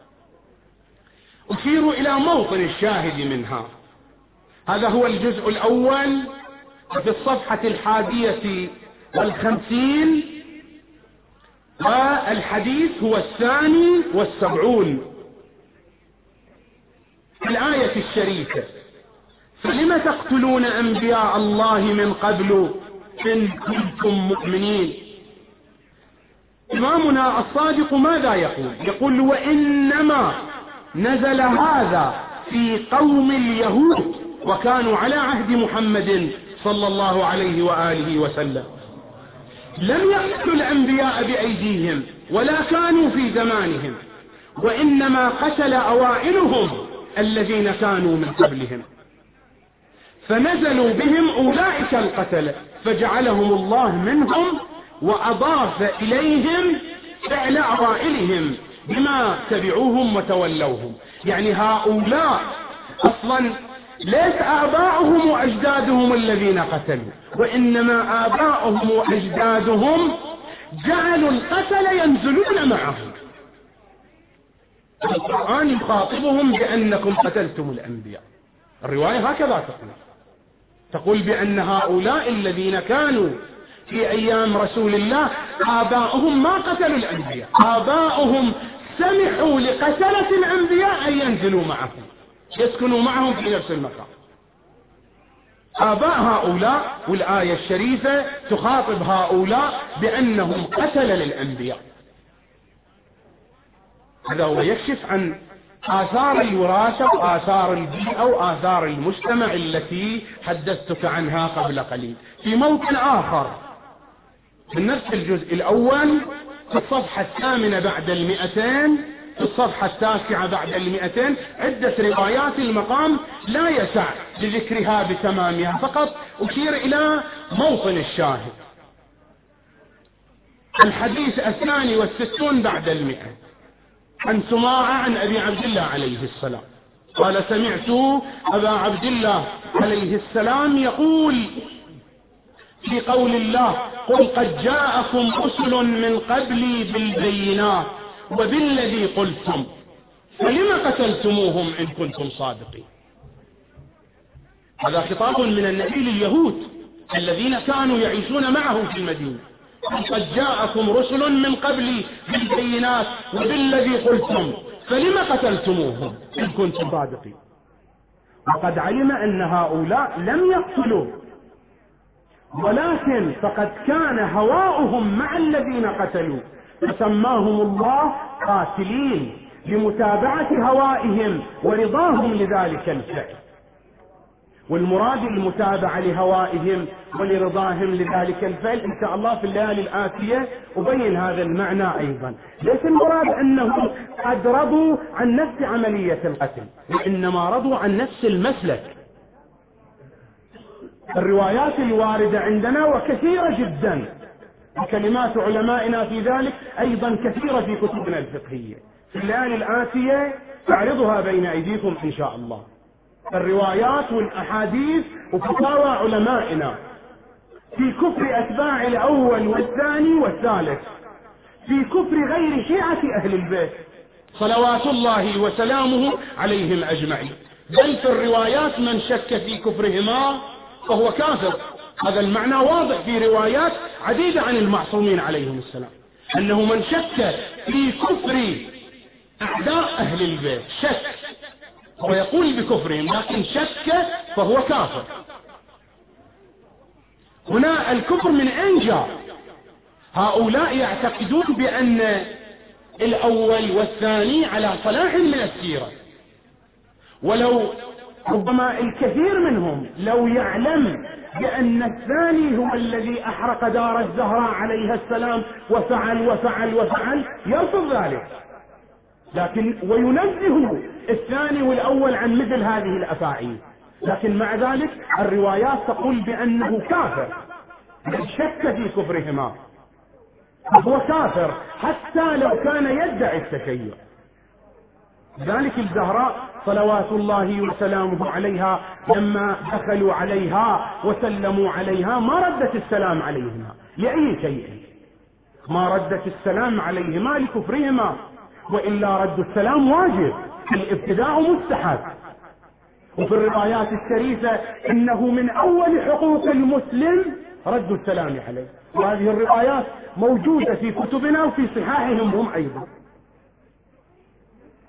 أشير إلى موطن الشاهد منها. هذا هو الجزء الأول في الصفحة الحادية والخمسين، والحديث هو الثاني والسبعون في الآية الشريفة. لم تقتلون أنبياء الله من قبل إن كنتم مؤمنين. إمامنا الصادق ماذا يقول؟ يقول وإنما نزل هذا في قوم اليهود وكانوا على عهد محمد صلى الله عليه وآله وسلم، لم يقتلوا الأنبياء بأيديهم ولا كانوا في زمانهم، وإنما قتل أوائلهم الذين كانوا من قبلهم، فنزلوا بهم أولئك القتلة فجعلهم الله منهم وأضاف إليهم فعل أوائلهم بما تبعوهم وتولوهم. يعني هؤلاء أصلا ليس آباؤهم وأجدادهم الذين قتلوا، وإنما آباؤهم وأجدادهم جعلوا القتل ينزلون معهم. القرآن يخاطبهم بأنكم قتلتم الأنبياء. الرواية هكذا تقول، تقول بأن هؤلاء الذين كانوا في أيام رسول الله آباؤهم ما قتلوا الأنبياء، آباؤهم سمحوا لقتلة الأنبياء أن ينزلوا معهم يسكنوا معهم في نفس المكان. آباء هؤلاء، والآية الشريفة تخاطب هؤلاء بأنهم قتل للأنبياء. هذا هو يكشف عن آثار الوراثة وآثار البيئة وآثار المجتمع التي حدثتك عنها قبل قليل. في موطن آخر من نفس الجزء الأول في الصفحة الثامنة بعد المئتين، في الصفحة التاسعة بعد المئتين، عدة روايات المقام لا يسع لذكرها بتمامها، فقط أشير إلى موطن الشاهد. الحديث الثاني والستون بعد المئة عن سماعة عن أبي عبد الله عليه السلام قال سمعت أبا عبد الله عليه السلام يقول في قول الله قل قد جاءكم رسل من قبلي بالبينات وبالذي قلتم فلم قتلتموهم إن كنتم صادقين. هذا خطاب من النبي لليهود الذين كانوا يعيشون معه في المدينة. قد جاءكم رسل من قبلي بالبينات وبالذي قلتم فلم قتلتموهم إن كنتم صادقين. وقد علم أن هؤلاء لم يقتلوا، ولكن فقد كان هواؤهم مع الذين قتلوا فسماهم الله قاتلين لمتابعة هوائهم ورضاهم لذلك الفعل. والمراد المتابعة لهوائهم ولرضاهم لذلك الفعل إن شاء الله في الليالي الآتية أبين هذا المعنى أيضا. ليس المراد أنهم قد رضوا عن نفس عملية القتل، وإنما رضوا عن نفس المسلك. الروايات الواردة عندنا وكثيرة جدا، وكلمات علمائنا في ذلك أيضا كثيرة في كتبنا الفقهية. في الليالي الآتية أعرضها بين أيديكم إن شاء الله، الروايات والأحاديث وفتاوى علمائنا في كفر أتباع الأول والثاني والثالث، في كفر غير شيعة أهل البيت صلوات الله وسلامه عليهم أجمعين. بل في الروايات من شك في كفرهما فهو كافر. هذا المعنى واضح في روايات عديدة عن المعصومين عليهم السلام، أنه من شك في كفر أعداء أهل البيت شك، هو يقول بكفرهم لكن شك فهو كافر. هنا الكفر من أين جاء؟ هؤلاء يعتقدون بأن الأول والثاني على صلاح من السيرة، ولو ربما الكثير منهم لو يعلم بأن الثاني هو الذي أحرق دار الزهراء عليها السلام وفعل وفعل وفعل يرفض ذلك، لكن وينزه الثاني والأول عن مثل هذه الأفاعيل. لكن مع ذلك الروايات تقول بأنه كافر، من شك في كفرهما هو كافر حتى لو كان يدعي التشيع. ذلك الزهراء صلوات الله وسلامه عليها لما دخلوا عليها وسلموا عليها ما ردت السلام عليهما لأي شيء، ما ردت السلام عليهما لكفرهما، وإلا رد السلام واجب، الابتداء مستحب. وفي الروايات الشريفة إنه من أول حقوق المسلم رد السلام عليه، وهذه الروايات موجودة في كتبنا وفي صحاحهم هم أيضا.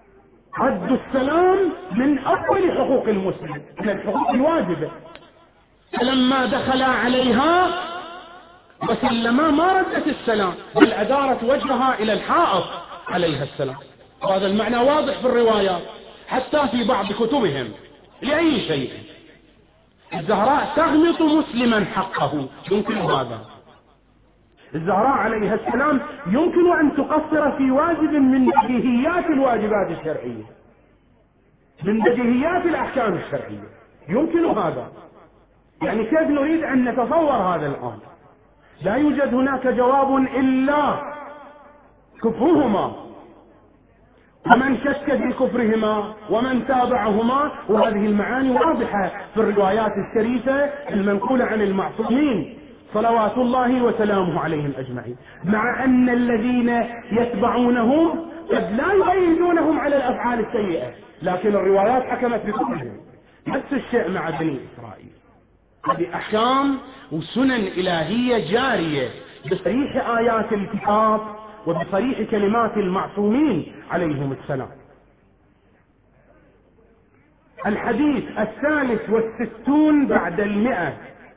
رد السلام من أول حقوق المسلم، من الحقوق الواجبة. فلما دخل عليها وسلما ما ردت السلام، بل أدارت وجهها إلى الحائط عليها السلام. وهذا المعنى واضح في الروايات حتى في بعض كتبهم لأي شيء. الزهراء تغمط مسلما حقه، يمكن هذا. الزهراء عليها السلام يمكن أن تقصر في واجب من بديهيات الواجبات الشرعية، من بديهيات الأحكام الشرعية، يمكن هذا. يعني كيف نريد أن نتصور هذا الأمر؟ لا يوجد هناك جواب إلا كفرهما، ومن شك في كفرهما ومن تابعهما، وهذه المعاني واضحة في الروايات الشريفة المنقولة عن المعصومين صلوات الله وسلامه عليهم أجمعين. مع أن الذين يتبعونهم قد لا يؤيدونهم على الأفعال السيئة، لكن الروايات حكمت بكفرهم. نفس الشيء مع بني إسرائيل. هذه أحكام وسنن إلهية جارية بصريح آيات الكتاب وبصريح كلمات المعصومين عليهم السلام. الحديث الثالث والستون بعد المئة.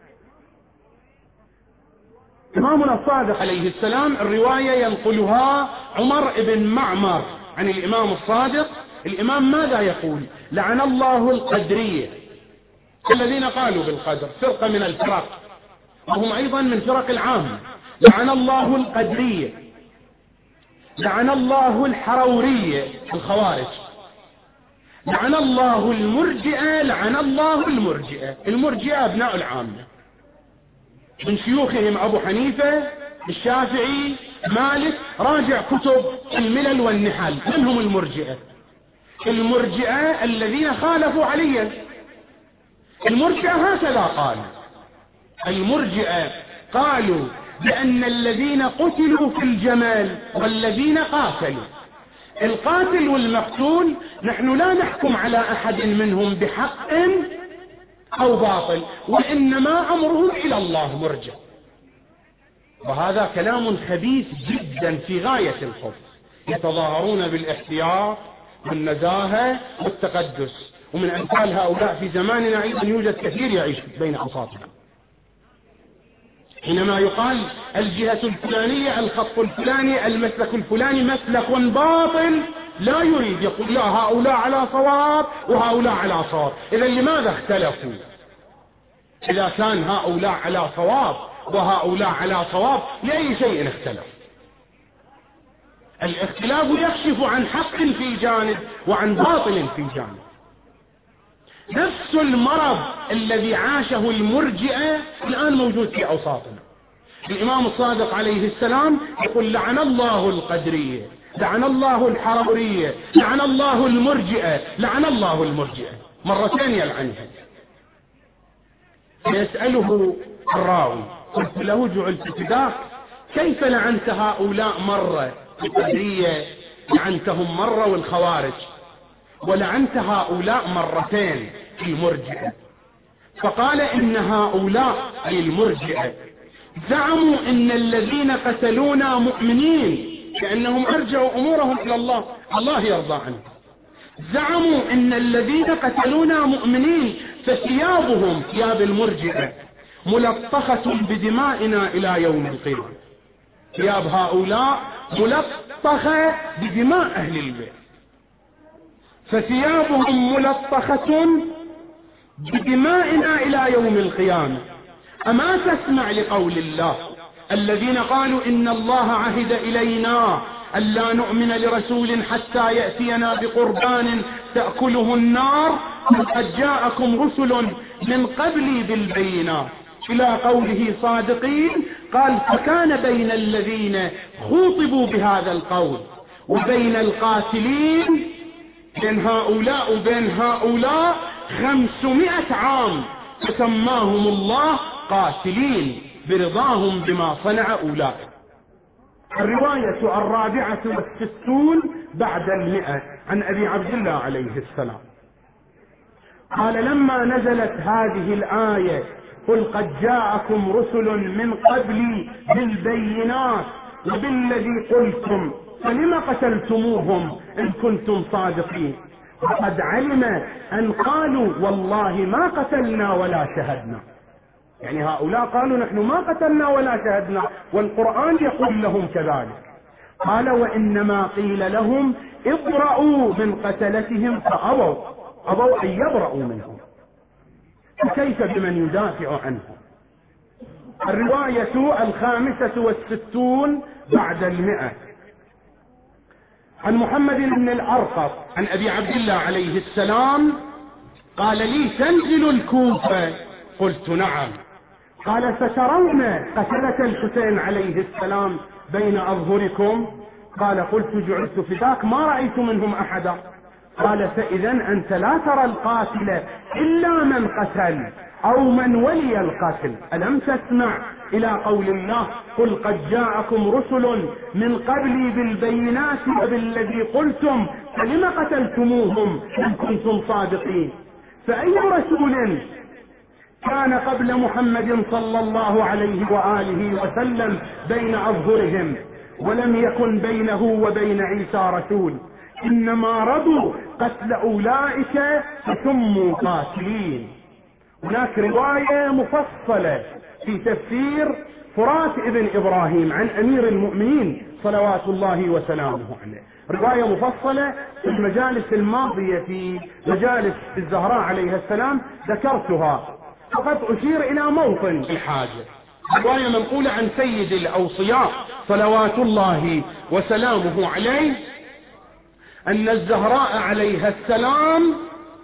إمامنا الصادق عليه السلام الرواية ينقلها عمر بن معمر عن الإمام الصادق. الإمام ماذا يقول؟ لعن الله القدرية، الذين قالوا بالقدر، فرقة من الفرق وهم أيضا من فرق العامة. لعن الله القدرية، لعن الله الحرورية الخوارج، لعن الله المرجئة، لعن الله المرجئة. المرجئة أبناء العامة، من شيوخهم أبو حنيفة، الشافعي، مالك. راجع كتب الملل والنحل، من هم المرجئة؟ المرجئة الذين خالفوا عليا. المرجئة هكذا قال، المرجئة قالوا بأن الذين قتلوا في الجمال والذين قاتلوا، القاتل والمقتول نحن لا نحكم على أحد منهم بحق أو باطل، وإنما أمرهم إلى الله مرجع. وهذا كلام خبيث جدا في غاية الخبث. يتظاهرون بالاحتياط والنزاهة والتقدس، ومن أمثال هؤلاء في زماننا أيضا يوجد كثير يعيش بين أوساطنا. حينما يقال الجهة الفلانية، الخط الفلاني، المسلك الفلاني مسلك باطل، لا يريد، يقول لا هؤلاء على صواب وهؤلاء على صواب. إذا لماذا اختلفوا؟ إذا كان هؤلاء على صواب وهؤلاء على صواب، لأي شيء اختلف؟ الاختلاف يكشف عن حق في جانب وعن باطل في جانب. نفس المرض الذي عاشه المرجئة الآن موجود في أوساطنا. الإمام الصادق عليه السلام يقول لعن الله القدرية، لعن الله الحرورية، لعن الله المرجئة، لعن الله المرجئة، مرتين يلعنها. فيسأله الراوي، قلت له جعلت فداك، كيف لعنت هؤلاء مرة؟ القدرية لعنتهم مرة والخوارج، ولعنت هؤلاء مرتين المرجئة. فقال إن هؤلاء أي المرجئة زعموا إن الذين قتلونا مؤمنين، كأنهم أرجعوا أمورهم إلى الله، الله يرضى عنه. زعموا إن الذين قتلونا مؤمنين، فثيابهم ثياب المرجئة ملطخة بدمائنا إلى يوم القيامة. ثياب هؤلاء ملطخة بدماء أهل البيت، فثيابهم ملطخة بدمائنا إلى يوم القيامة. أما تسمع لقول الله الذين قالوا إن الله عهد إلينا ألا نؤمن لرسول حتى يأتينا بقربان تأكله النار قد جاءكم رسل من قبلي بالبينات، إلى قوله صادقين. قال فكان بين الذين خوطبوا بهذا القول وبين القاتلين، بين هؤلاء وبين هؤلاء خمسمائة عام، فسماهم الله قاتلين برضاهم بما صنع أولئك. الرواية الرابعة والستون بعد المئة عن أبي عبد الله عليه السلام قال لما نزلت هذه الآية قل قد جاءكم رسل من قبلي بالبينات وبالذي قلتم فلم قتلتموهم إن كنتم صادقين. وقد علم أن قالوا والله ما قتلنا ولا شهدنا، يعني هؤلاء قالوا نحن ما قتلنا ولا شهدنا، والقرآن يقول لهم كذلك. قال وإنما قيل لهم ابرأوا من قتلتهم فأبوا، أبوا أن يبرأوا منهم، فكيف بمن يدافع عنهم. الرواية الخامسة والستون بعد المئة عن محمد بن الأرقط عن أبي عبد الله عليه السلام قال لي تنزل الكوفة؟ قلت نعم. قال سترون قتلة الحسين عليه السلام بين أظهركم؟ قال قلت جعلت فداك ما رأيت منهم أحدا. قال فإذا أنت لا ترى القاتل إلا من قتل أو من ولي القتل. ألم تسمع إلى قول الله قل قد جاءكم رسل من قبلي بالبينات وبالذي قلتم فلم قتلتموهم إن كنتم صادقين. فأي رسول كان قبل محمد صلى الله عليه وآله وسلم بين أظهرهم ولم يكن بينه وبين عيسى رسول؟ إنما رضوا قتل أولئك فسموا قاتلين. هناك رواية مفصلة في تفسير فرات ابن إبراهيم عن أمير المؤمنين صلوات الله وسلامه عليه، رواية مفصلة في المجالس الماضية في مجالس الزهراء عليه السلام ذكرتها، فقد أشير إلى موطن الحاجة. رواية منقولة عن سيد الأوصياء صلوات الله وسلامه عليه أن الزهراء عليها السلام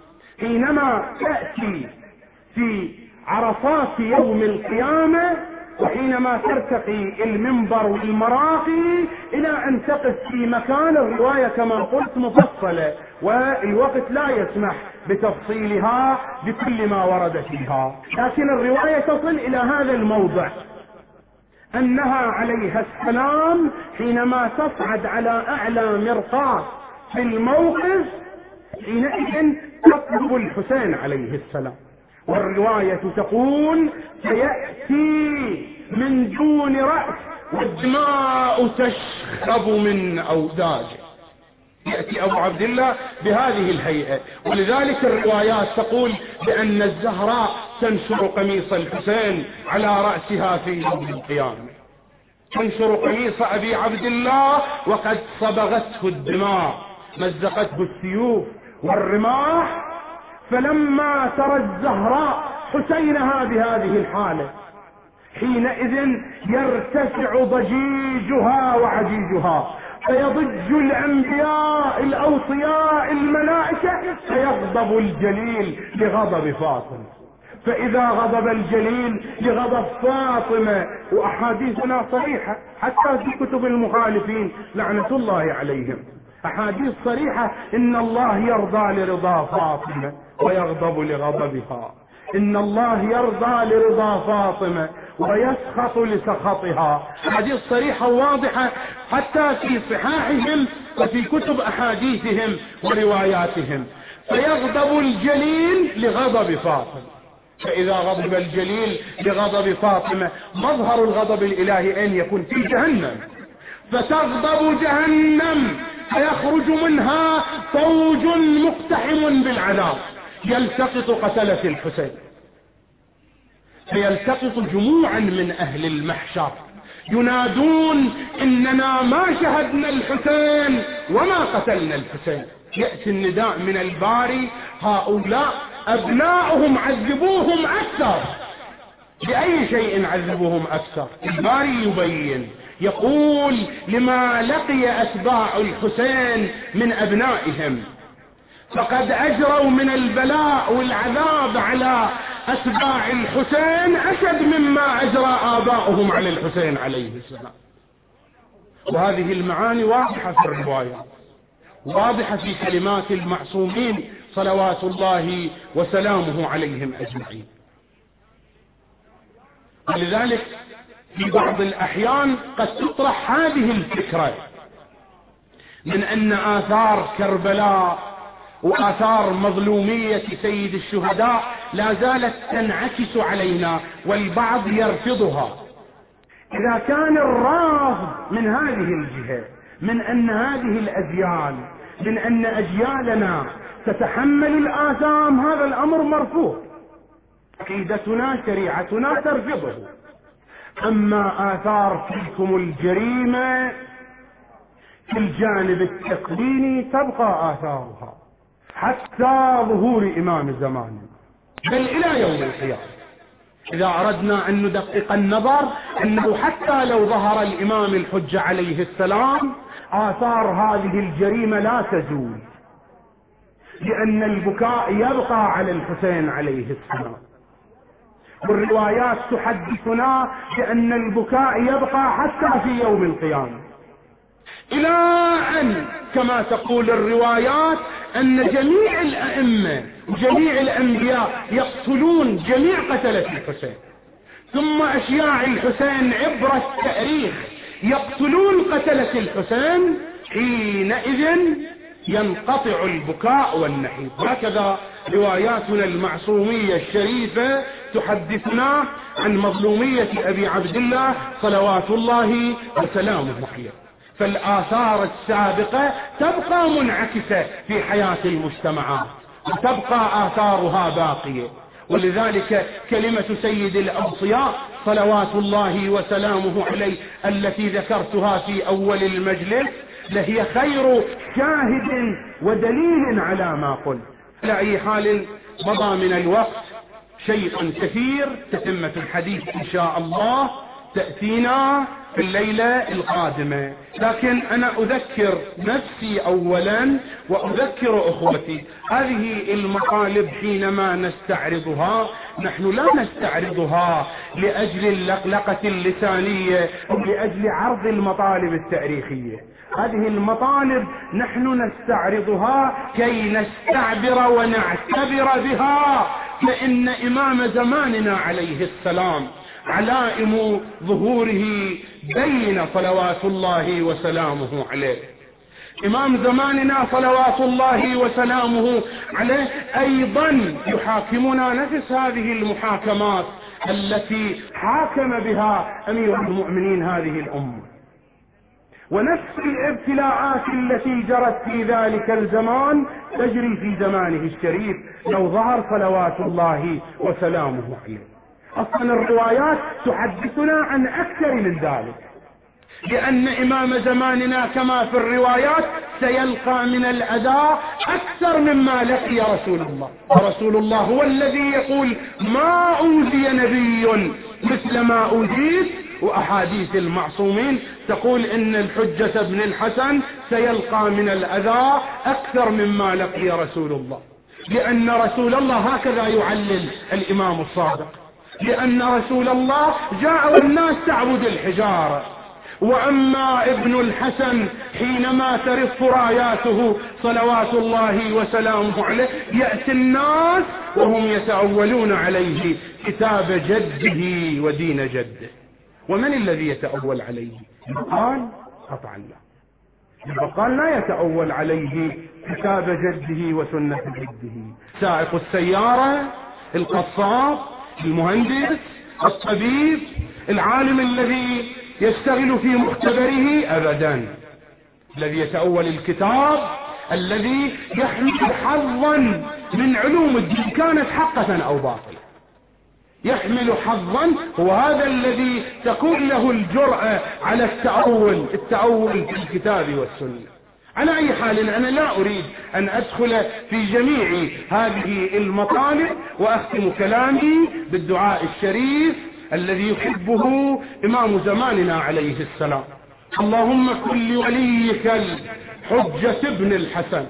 حينما تأتي في عرفات يوم القيامة وحينما ترتقي المنبر والمراقي إلى أن تقف في مكان، الرواية كما قلت مفصلة والوقت لا يسمح بتفصيلها بكل ما ورد فيها، لكن الرواية تصل إلى هذا الموضع أنها عليها السلام حينما تصعد على أعلى مرقاة في الموقف حينئذ تطلب الحسين عليه السلام، والرواية تقول سيأتي من دون رأس والدماء تشخب من أوداجه. يأتي أبو عبد الله بهذه الهيئة، ولذلك الروايات تقول بأن الزهراء تنشر قميص الحسين على رأسها في يوم القيامة، تنشر قميص أبي عبد الله وقد صبغته الدماء، مزقته السيوف والرماح. فلما ترى الزهراء حسينها بهذه الحالة حينئذ يرتفع ضجيجها وعجيجها، فيضج الأنبياء الأوصياء الملائكة، فيغضب الجليل لغضب فاطمة، فإذا غضب الجليل لغضب فاطمة، وأحاديثنا صريحة حتى في كتب المخالفين لعنة الله عليهم، أحاديث صريحة إن الله يرضى لرضا فاطمة ويغضب لغضبها، إن الله يرضى لرضا فاطمة ويسخط لسخطها، حديث صريحة واضحة حتى في صحاحهم وفي كتب أحاديثهم ورواياتهم. فيغضب الجليل لغضب فاطمة، فإذا غضب الجليل لغضب فاطمة مظهر الغضب الإلهي أن يكون في جهنم، فتغضب جهنم فيخرج منها فوج مقتحم بالعذاب يلتقط قتلة الحسين، فيلتقط جموعا من أهل المحشر ينادون إننا ما شهدنا الحسين وما قتلنا الحسين. يأتي النداء من الباري هؤلاء أبناؤهم عذبوهم أكثر. بأي شيء عذبوهم أكثر؟ الباري يبين يقول لما لقي أتباع الحسين من أبنائهم، فقد أجروا من البلاء والعذاب على أتباع الحسين أشد مما أجرى آباؤهم على الحسين عليه السلام. وهذه المعاني واضحة في الرواية، واضحة في كلمات المعصومين صلوات الله وسلامه عليهم أجمعين. ولذلك في بعض الأحيان قد تطرح هذه الفكرة من أن آثار كربلاء وآثار مظلومية سيد الشهداء لا زالت تنعكس علينا، والبعض يرفضها. إذا كان الرافض من هذه الجهة من أن هذه الأديان من أن أجيالنا تتحمل الآثام هذا الأمر مرفوض، عقيدتنا شريعتنا ترفضه. أما آثار تلكم الجريمة في الجانب التكويني تبقى آثارها حتى ظهور إمام الزمان، بل إلى يوم القيامة. إذا أردنا أن ندقق النظر أنه حتى لو ظهر الإمام الحجة عليه السلام آثار هذه الجريمة لا تزول، لأن البكاء يبقى على الحسين عليه السلام، والروايات تحدثنا بأن البكاء يبقى حتى في يوم القيامة، إلى أن كما تقول الروايات أن جميع الأئمة وجميع الأنبياء يقتلون جميع قتلة الحسين، ثم أشياع الحسين عبر التاريخ يقتلون قتلة الحسين، حينئذ ينقطع البكاء والنحيب. هكذا رواياتنا المعصومية الشريفة تحدثنا عن مظلومية أبي عبد الله صلوات الله وسلامه عليه. فالآثار السابقة تبقى منعكسة في حياة المجتمعات وتبقى آثارها باقية، ولذلك كلمة سيد الأوصياء صلوات الله وسلامه عليه التي ذكرتها في أول المجلس لهي خير شاهد ودليل على ما قلت. على أي حال مضى من الوقت شيء كثير، تتمة الحديث إن شاء الله تأتينا في الليلة القادمة، لكن أنا أذكر نفسي أولا وأذكر أخوتي هذه المطالب حينما نستعرضها نحن لا نستعرضها لأجل اللقلقة اللسانية أو لأجل عرض المطالب التاريخية. هذه المطالب نحن نستعرضها كي نستعبر ونعتبر بها، فإن إمام زماننا عليه السلام علائم ظهوره بين صلوات الله وسلامه عليه. إمام زماننا صلوات الله وسلامه عليه أيضا يحاكمنا نفس هذه المحاكمات التي حاكم بها أمير المؤمنين هذه الأمة، ونفس الابتلاءات التي جرت في ذلك الزمان تجري في زمانه الشريف لو ظهر صلوات الله وسلامه عليه. أصلا الروايات تحدثنا عن أكثر من ذلك، لأن إمام زماننا كما في الروايات سيلقى من الأذى أكثر مما لقي رسول الله، ورسول الله هو الذي يقول ما أوذي نبي مثل ما أوذيت، وأحاديث المعصومين تقول إن الحجة بن الحسن سيلقى من الأذى أكثر مما لقي رسول الله، لأن رسول الله هكذا يعلل الإمام الصادق، لأن رسول الله جاء والناس تعبد الحجارة، وأما ابن الحسن حينما ترف راياته صلوات الله وسلامه عليه يأتي الناس وهم يتأولون عليه كتاب جده ودين جده. ومن الذي يتأول عليه؟ البقال قطعا لا، البقال لا يتأول عليه كتاب جده وسنة جده. سائق السيارة، القصاب، المهندس، الطبيب، العالم الذي يشتغل في مختبره أبدا. الذي يتأول الكتاب الذي يحمل حظا من علوم الدين كانت حقة أو باطلة، يحمل حظا، هو هذا الذي تكون له الجرأة على التأول التأول في الكتاب والسنة. على أي حال أنا لا أريد أن أدخل في جميع هذه المطالب، وأختم كلامي بالدعاء الشريف الذي يحبه إمام زماننا عليه السلام. اللهم كن لوليك الحجة ابن الحسن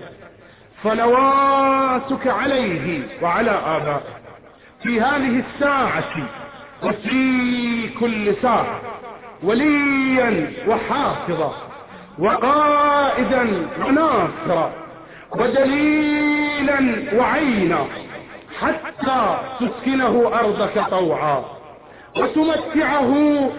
صلواتك عليه وعلى آبائه في هذه الساعة وفي كل ساعة وليا وحافظا وقائدا وناصرا ودليلا وعينا، حتى تسكنه أرضك طوعا وتمتعه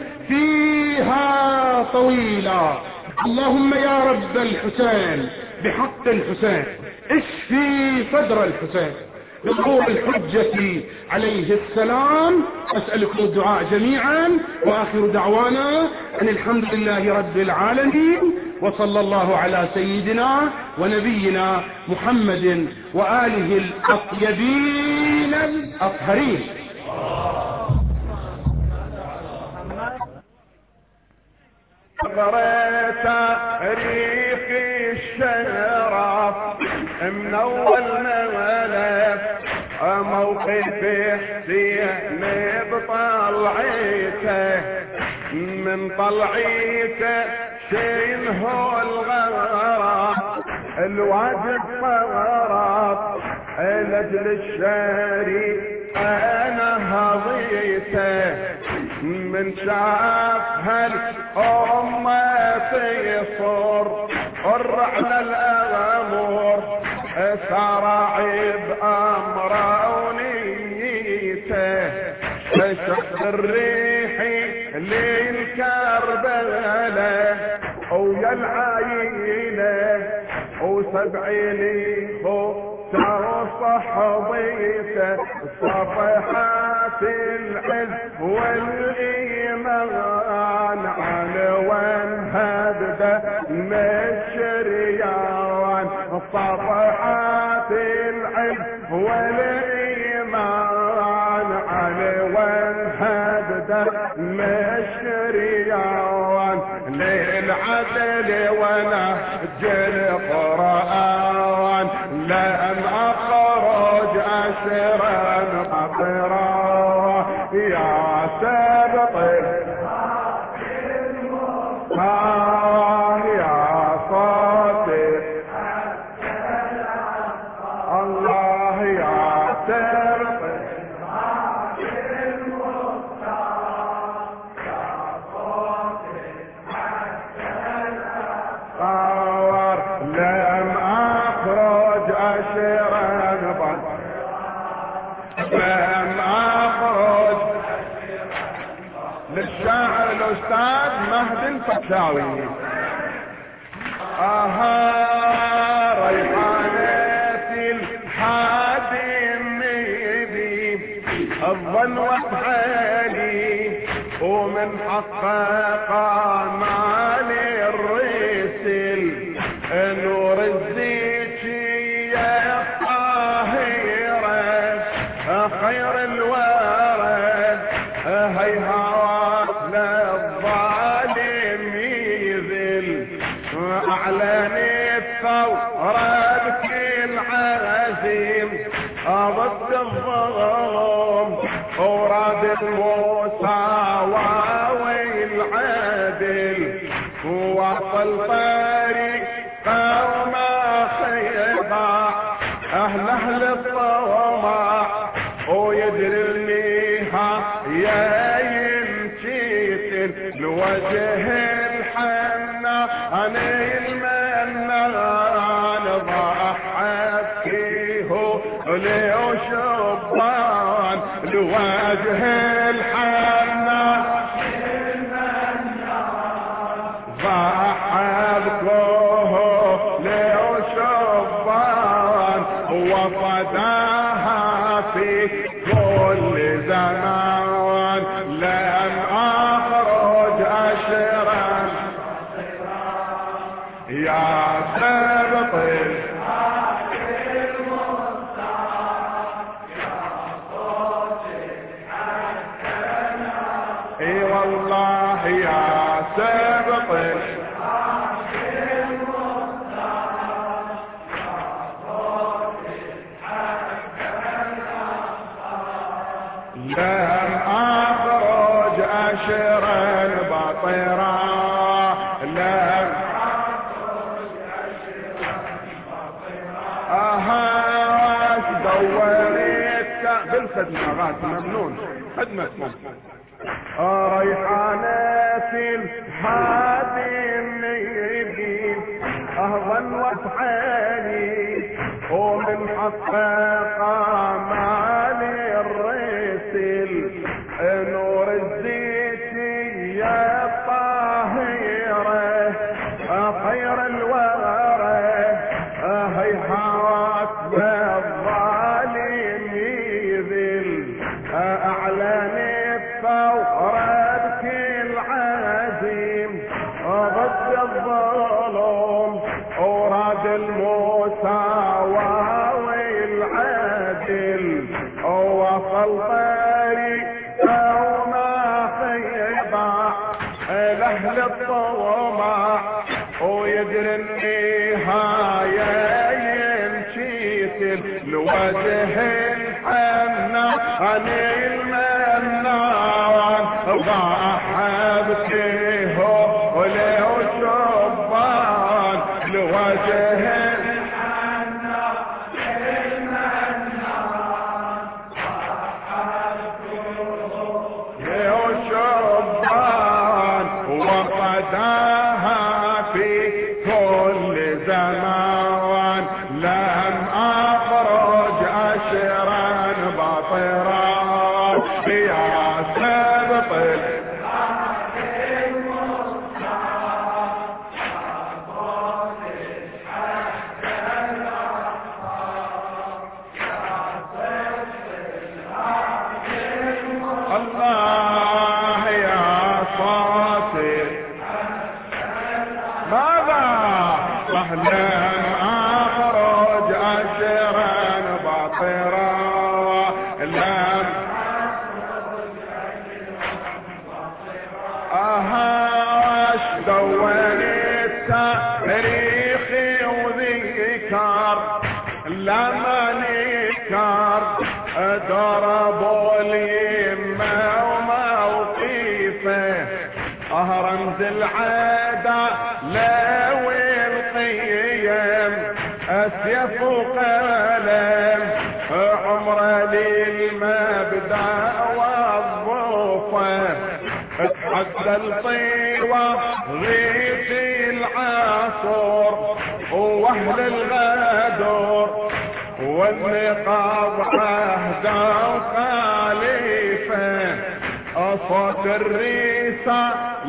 فيها طويلا. اللهم يا رب الحسين بحق الحسين اشفي صدر الحسين بظهور الحجة عليه السلام. أسألكم الدعاء جميعا، وآخر دعوانا أن الحمد لله رب العالمين. وصلى الله على سيدنا ونبينا محمد وآله الأطيبين الأطهرين. قريت تاريخ الشرف من اول ملف موقف حسين بطلعيته من طلعيته شينه الغرام الواجب فرط لجل الشريف انا هضيته من شاف هالأمة تيصر الرعل الأمور سراعي بأمره ونيته شق الريحي للكربلة ويا العينة وسبعين خو صحبيته صفحات العز والإيمان عنوان هبدة الشريان صفحات العز والإيمان عنوان هبدة الشريان للعدل ونهج القرآن لم أخرج أسرا مقرا يا سابق آه يا صادق الله يا سابق لم أخرج أسرا لم أخرج للشاعر الأستاذ مهدي الفتاوي. آها ريحانة الحادي النبي الظن وحالي ومن حقق مال الرسل نور الزيتية الطاهرة خير الورى هيهات للظالم يذل اعلن الثورة بكل عزيم ضد الظلم وراد المساواة والعدل وصل طريق قوم خيبة اهل اهل الطمع ويدري النها يا يمشيت لوجه الحنة انا المنان ضحت فيه لو شبان لوجه الحنة ضحت لو شبان وفداها في كل زمان لم أخرج أشرا يا سبط اي والله يا سبط لم أخرج أشرا بطيرا لم أخرج أشرا بطيرا أهاك دوريت بالخدمة غاد ممنون خدمة ممنون ريحانة الحادي النبي أهضا وفحاني ومن حقق مال الرسل نور الزيتية الطاهرة خير الورى هيهات بالظالم يذل أعلن الثورة بكل عزيم ضد الظلم وصل طريق او ما خيبع الاهل الطمع ويدري النهاية يمشيت الوجه الحنى عن المنان ضحبته ولو شبان الوجه الحنى المنان ضحبته ولو شبان وقداها في كل زمان لم أخرج أشرا بطرا يا سبط الله يا صاصر ماذا لم أخرج أشرا بطرا لم أهاش دوني التاريخ وذكر لما نكر ضربوا اليمة وموقفه رمز العادة لو القيم أسيف وقلم عمره للمبدأ والظفة اتحدى الطيوة غيث العصر واهل الغدر والنقاب عهدا وخليفة صوت الريسة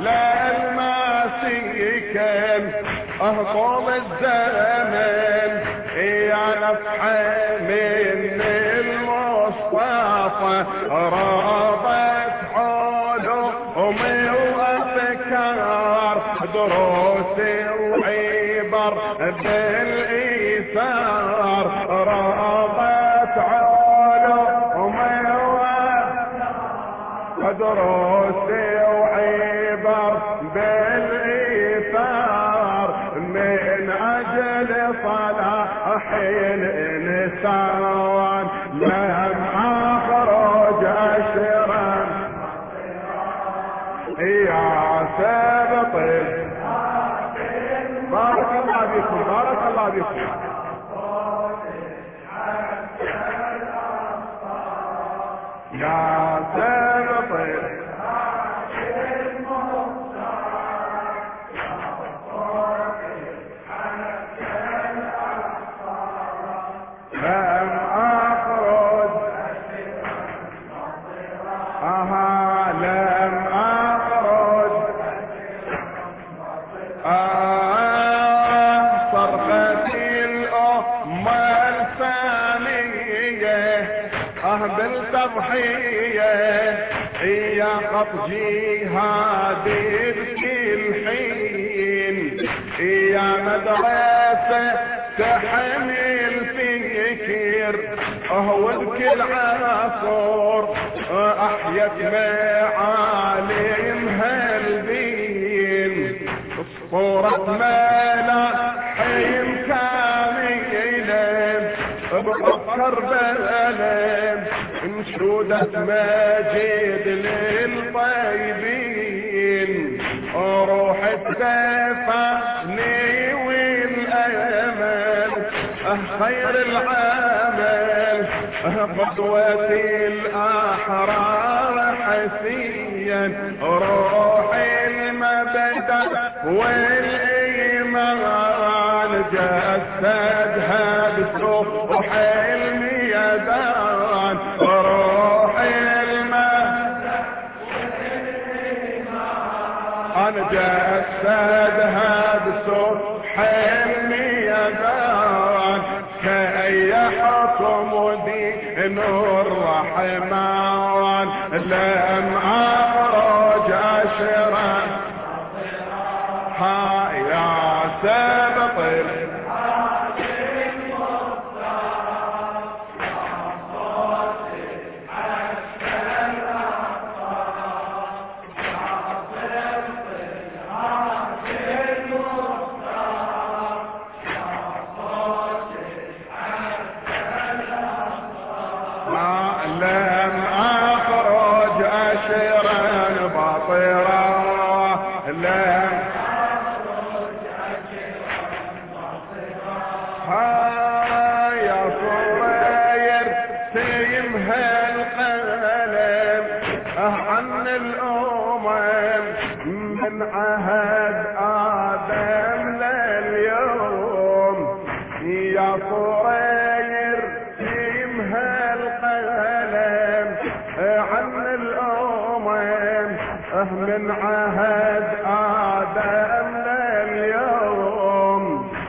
للماسكين طول الزمن يا نفحة من المصطفى رابط حلومي وافكار دروس وعبر بالايثار رابط حلومي دروس وعبر بالايثار من اجل صلاح الانسان لم اخرج اشرا يا سبط بارك الله بكم بارك الله بكم يا سبط لم أخرج أها لم أخرج آه صرختي الأمة الثانية أه بالتضحية هي قط جهاد بكل حين هي مدرسة تحمل فكر هو بكل عصر احيت معالمها الدين صورة ملاحم كاملة بفكر بلد انشودة مجيد للطيبين روح التفاني والامل خير العمل قدوة الاحرار حسيا روح المبدأ والايمان جسدها بسوح الميدان روح المبدأ انا جسدها بسوح الميدان كأي حكم دين الرحمن لم أخرج أشرا ها يا سبط لم لم اخرج اشرا باطرا لم اخرج اشرا باطرا يا صغير سيمها القلم عن الامم من عهد ادم لليوم يا صغير سيمها القلم عن الامم من عهد ادم لليوم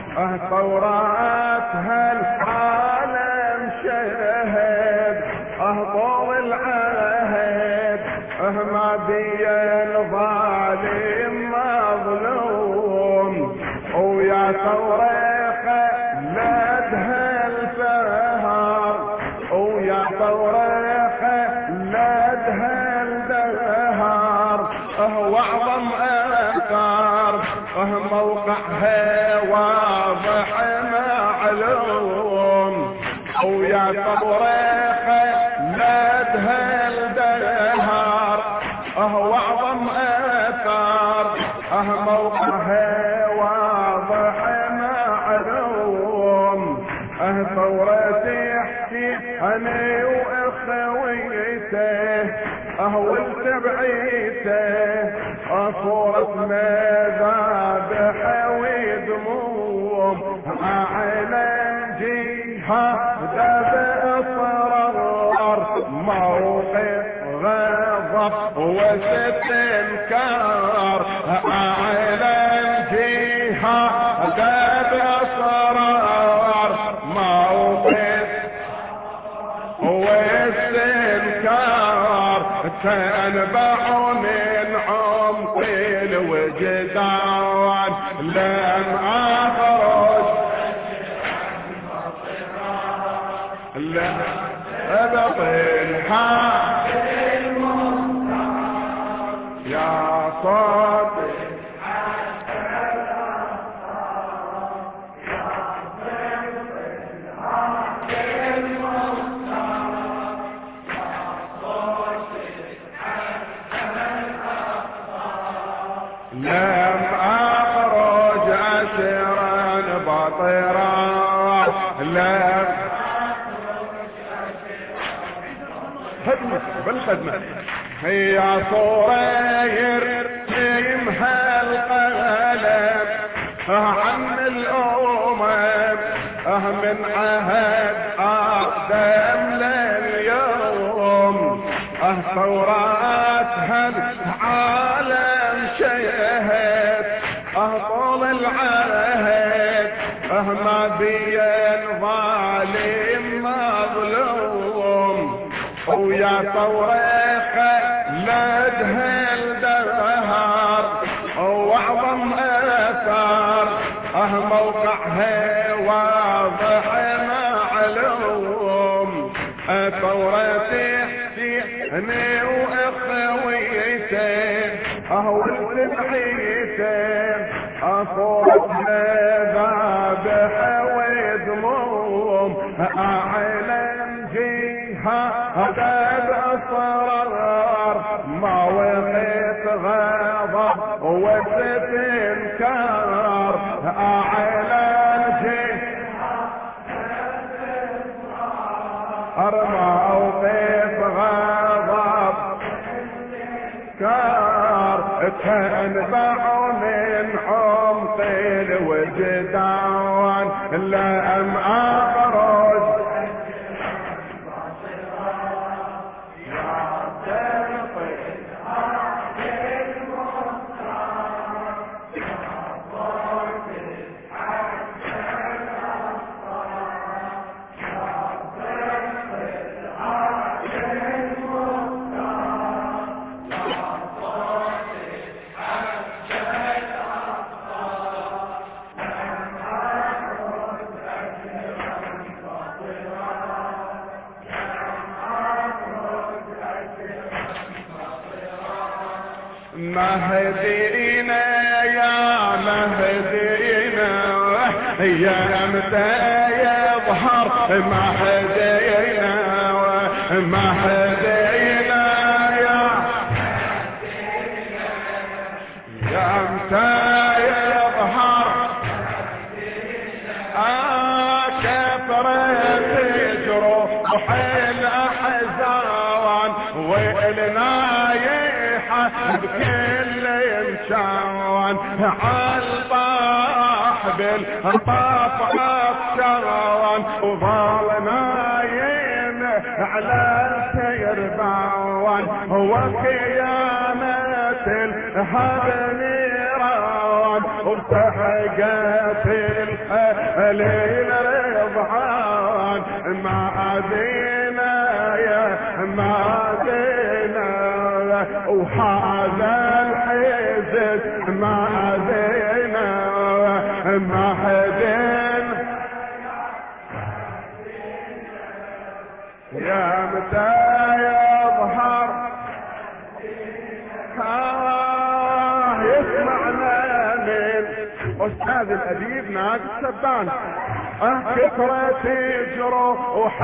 ثوراتها العالم شهد طول العهد ما بين ظالم مظلوم ويا ثورة خلدها الفهر ويا ثورة خلدها الدهر واعظم اثار موقعها واضح معلوم ويا ثورة خلدها الدهر واعظم اثار موقعها واضح معلوم ثورتي انا واخويته اهولت بعيته صورة مذابح ودموم على جهة ذات اصرار موقف غضب واستنكار على جهة ذات اصرار موقف واستنكار تنبع من عمق الوجدان لم اخرج لم ابطل حق يا صادق لم اخرج اشرا باطرا لم خدمة بالخدمة هي صغير سيمها القلم عن الامم من عهد ادم لليوم ثوراتها العالم شهد طول العهد ما بين ظالم مظلوم ويا ثورة خلدها الدهر واعظم اثار موقعها واضح معلوم ثورتي انا واخويته اهولت بعيته صورة ذابح ودموم اعلن جهة ذاب اصرار ما وقت غضب واستنكار اعلن جهة ارمى اوقف غضب كار تنبع من عمق الوجدان لم اخرج مهدينا يا مهدينا يا متى يظهر مهدينا مهدينا يا يا متى يظهر آه كثرة جروح الأحزان والنايحة بكل إنسان عالطاح بالطاف عطشان وظل نايم على السيربان وقيامة الهب نيران وبتحقت الخليل رضعان ما أدينا يا ما أدينا وهذا الحزن ما أدينا ما أدينا يا متى يظهر آه يسمعنا من أستاذ الأديب ناقص سبان أه كثرة جروح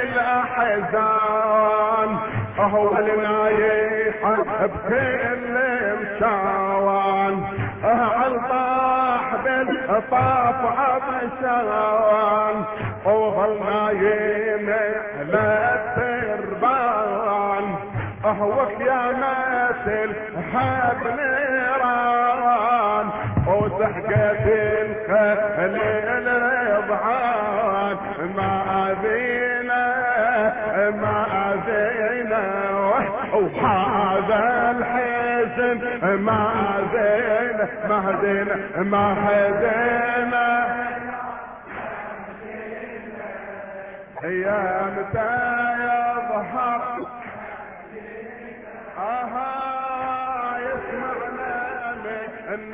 الأحزان أهو النايحة بكل مشاوان أه عالطاح بالطاف عطشان وظل نايم على التربان أهوك يا مثل حب نيران وسحقت الخليل رضعان ما أذينا ما أذينا وهذا الحزن ما أذينا ما أذينا ما أذينا يا متى يظهر آها يسمعنا من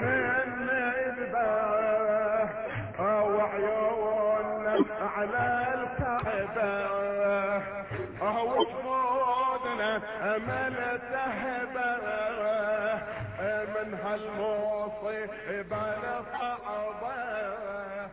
النباه وعيوننا على الكعبة وجمودنا أمل تهبه من هالمصيبة صعبة